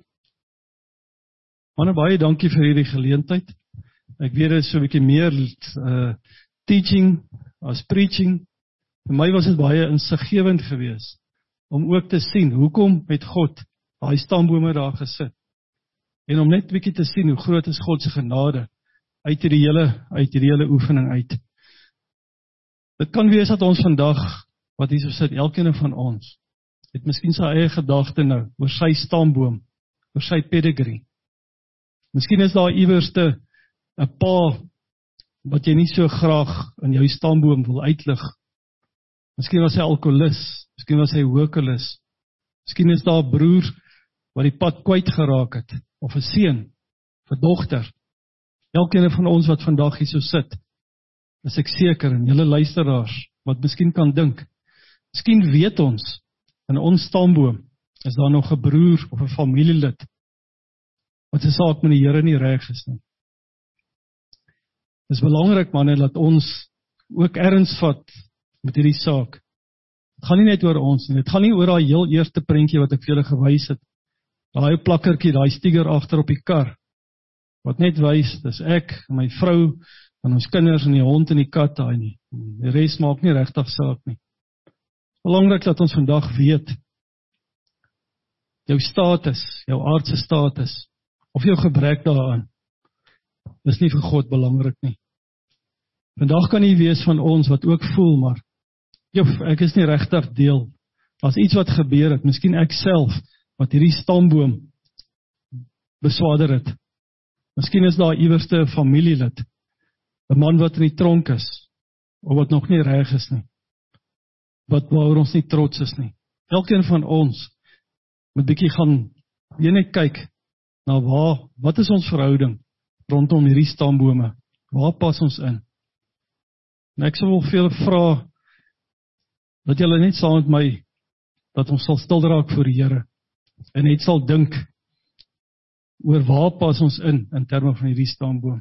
Manne, baie dankie vir hierdie geleentheid. Ek weet dit is so 'n bietjie meer uh, teaching as preaching. Vir my was dit baie insiggewend geweest, om ook te sien, hoekom het God daai stambome daar gesit, en om net 'n bietjie te sien, hoe groot is God se genade, uit hierdie hele, uit hierdie hele oefening uit. Dit kan wees dat ons vandag, wat hier so sit, elkeen van ons, het miskien sy eie gedagte nou, oor sy stamboom, oor sy pedigree. Miskien is daar iewerste 'n pa, wat jy nie so graag in jou stamboom wil uitlig. Miskien was hy alkoholis, miskien was hy hoekelis, miskien is daar 'n broer, wat die pad kwyt geraak het, of 'n seun, of 'n dogter. Elkeen van ons wat vandag hier so sit, is ek seker, en julle luisteraars, wat miskien kan dink, miskien weet ons, in ons stamboom, is daar nog 'n broer, of 'n familielid, wat se saak met die Here nie reg is nie. Dit is belangrik, manne, dat ons ook erns vat met hierdie saak. Het gaan nie net oor ons nie, het gaan nie oor daai heel eerste prentjie wat ek vir julle gewys het, daai plakkertjie, daai sticker agter op die kar, wat net wys, dis ek, my vrou, en ons kinders, en die hond en die kat daai nie. Die res maak nie regtig saak nie. Belangrik dat ons vandag weet, jou status, jou aardse status, of jou gebrek daaraan, is nie vir God belangrik nie. Vandag kan nie wees van ons wat ook voel, maar jof, ek is nie regtig deel. As iets wat gebeur het, miskien ek self, wat hierdie stamboom beswaarder het. Miskien is daar iewerste familielid, 'n man wat in die tronk is, of wat nog nie reg is nie, wat waaroor ons nie trots is nie. Elkeen van ons moet bietjie gaan, jy net kyk, na waar, wat is ons verhouding, rondom hierdie stambome, waar pas ons in? En ek sal wel veel vra, dat julle net saam met my, dat ons sal stil raak voor die Here, en net sal dink, oor waar pas ons in, in terme van hierdie stamboom.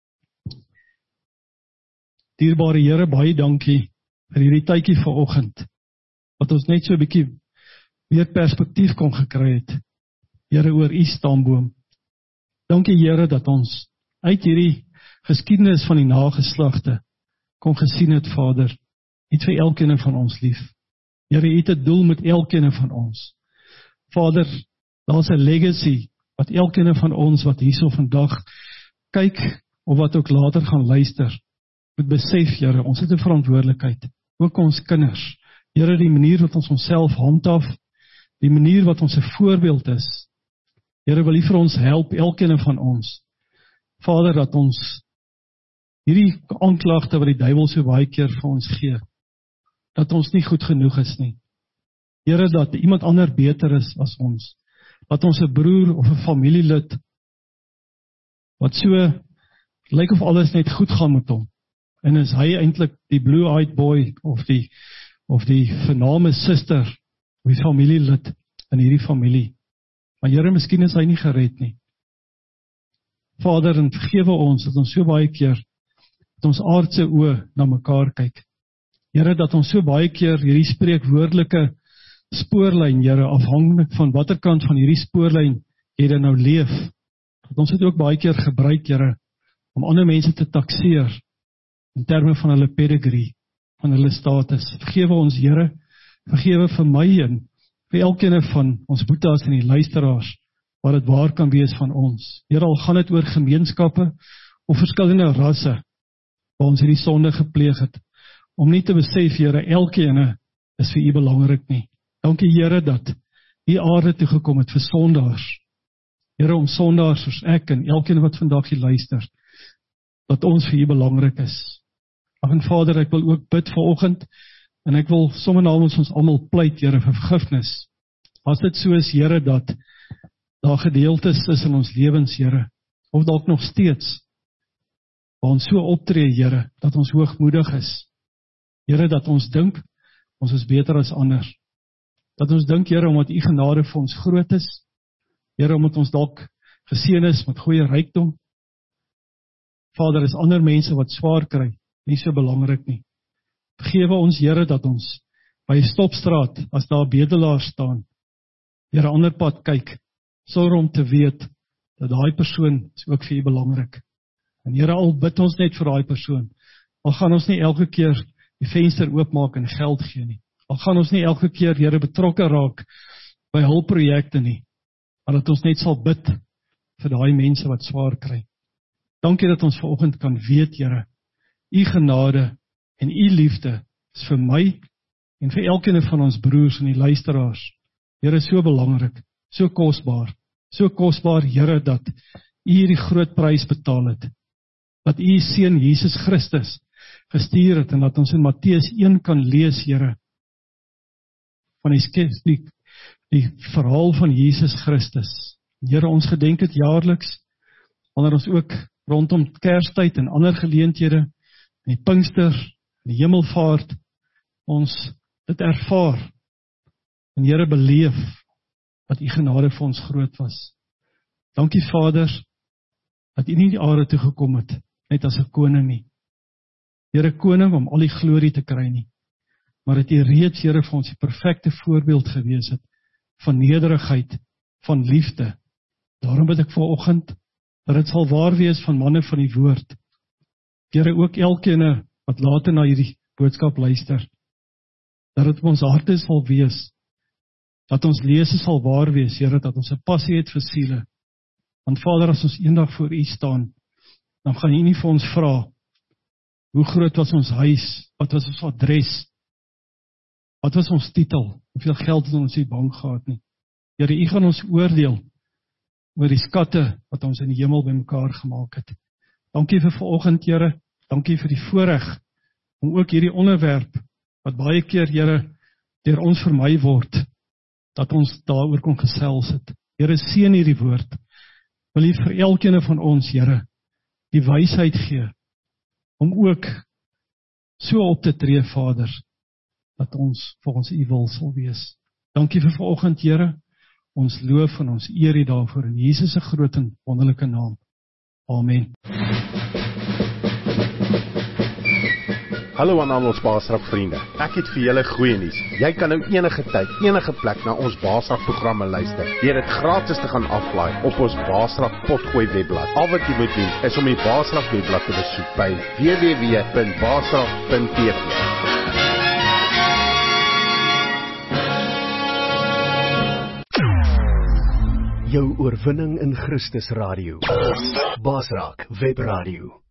Dierbare Here, baie dankie, vir hierdie tydjie vanoggend, wat ons net so 'n bietjie, weer perspektief kon gekry het, Here, oor u stamboom. Dankie Here, dat ons, uit hierdie geskiedenis van die nageslagte, kon gesien het, Vader, het vir elkeen van ons lief. Here, het 'n doel met elkeen van ons. Vader, daar is 'n legacy, wat elkeen van ons, wat hierso vandag kyk, of wat ook later gaan luister, moet besef, Here, ons het 'n verantwoordelikheid, ook ons kinders. Here, die manier wat ons onsself handhaaf, die manier wat ons 'n voorbeeld is. Here, wil U vir ons help, elkeen van ons. Vader, dat ons hierdie aanklagte wat die duiwel so baie keer vir ons gee, dat ons nie goed genoeg is nie. Here, dat iemand ander beter is as ons. Dat ons 'n broer of 'n familielid, wat so, lyk of alles net goed gaan met hom, en is hy eintlik die blue-eyed boy, of die, of die vername suster, of die familielid, in hierdie familie. Maar Here, miskien is hy nie gered nie. Vader, en vergewe ons, dat ons so baie keer, dat ons aardse oë na mekaar kyk. Here, dat ons so baie keer hierdie spreekwoordelike spoorlyn, Here, afhangend van watter kant van hierdie spoorlyn jy dan nou leef, dat ons dit ook baie keer gebruik, Here, om ander mense te takseer, in terme van hulle pedigree, van hulle status. Vergewe ons, Here, vergewe vir my en vir elkeen van ons boetas en die luisteraars, wat het waar kan wees van ons. Here, al gaan dit oor gemeenskappe, of verskillende rasse, waar ons hierdie sonde gepleeg het, om nie te besef, Here, elkeen is vir U belangrik nie. Dankie Here dat U aarde toe gekom het vir sondaars. Here, om sondaars soos ek en elkeen wat vandag hier luister, dat ons vir U belangrik is. Ag en Vader, ek wil ook bid vanoggend, en ek wil sommer namens ons almal pleit, Here, vir vergifnis. As dit so is, Here, dat daar gedeeltes is in ons lewens, Here, of dalk nog steeds, waar ons so optree, Here, dat ons hoogmoedig is. Here, dat ons dink, ons is beter as ander. Dat ons dink, Here, omdat U genade vir ons groot is, Here, omdat ons dalk geseën is met goeie rykdom. Vader, is ander mense wat swaar kry, nie so belangrik nie. Vergewe ons, Here, dat ons by 'n stopstraat, as daar 'n bedelaar staan, Here, ander pad kyk, sonder om te weet, dat daai persoon is ook vir U belangrik. En Here, al bid ons net vir daai persoon, al gaan ons nie elke keer die venster oopmaak en geld gee nie. Al gaan ons nie elke keer, Here, betrokke raak by hulpprojekte nie, maar dat ons net sal bid vir daai mense wat swaar kry. Dankie dat ons vanoggend kan weet, Here, U genade en U liefde is vir my en vir elkeen van ons broers en die luisteraars, Here, so belangrik, so kosbaar, so kosbaar, Here, dat U hierdie groot prys betaal het, dat U seun Jesus Christus gestuur het, en dat ons in Matteus een kan lees, Here, van die, die, die verhaal van Jesus Christus. Here, ons gedenk het jaarliks, wanneer ons ook rondom Kerstyd en ander geleenthede, en die Pinkster, en die Hemelvaart, ons dit ervaar, en Here, beleef, dat U genade vir ons groot was. Dankie Vader, dat U nie die aarde toe gekom het, net as 'n koning nie. Here, koning om al die glorie te kry nie, maar dat U reeds, Here, vir ons die perfekte voorbeeld gewees het, van nederigheid, van liefde. Daarom bid ek vanoggend, dat dit sal waar wees van manne van die woord. Here, ook elkeen wat later na hierdie boodskap luister, dat dit op ons harte sal wees, dat ons lese sal waar wees, Here, dat ons 'n passie het vir siele. Want Vader, as ons eendag voor U staan, dan gaan U nie vir ons vra, hoe groot was ons huis, wat was ons adres, wat was ons titel, hoeveel geld het ons in die bank gehad nie. Here, U gaan ons oordeel oor die skatte wat ons in die hemel bymekaar gemaak het. Dankie vir vanoggend, Here, dankie vir die voorreg om ook hierdie onderwerp, wat baie keer, Here, deur ons vermy word, dat ons daaroor kon gesels het. Here, seën hierdie woord. Wil U vir elkeen van ons, Here, die wysheid gee, om ook so op te tree, Vader, dat ons volgens U wil sal wees. Dankie vir vanoggend, Here, ons loof en ons eer U daarvoor, in Jesus se groot en wonderlike naam. Amen. Hallo aan al ons Basrak vriende. Ek het vir julle goeie nuus. Jy kan nou enige tyd, enige plek na ons Basrak programme luister. Deur dit gratis te gaan aflaai op ons Basrak Potgooi webblad. Al wat jy moet doen is om die Basrak webblad te besoek by w w w punt basrak punt t v. Jou oorwinning in Christus Radio. Basrak Webradio.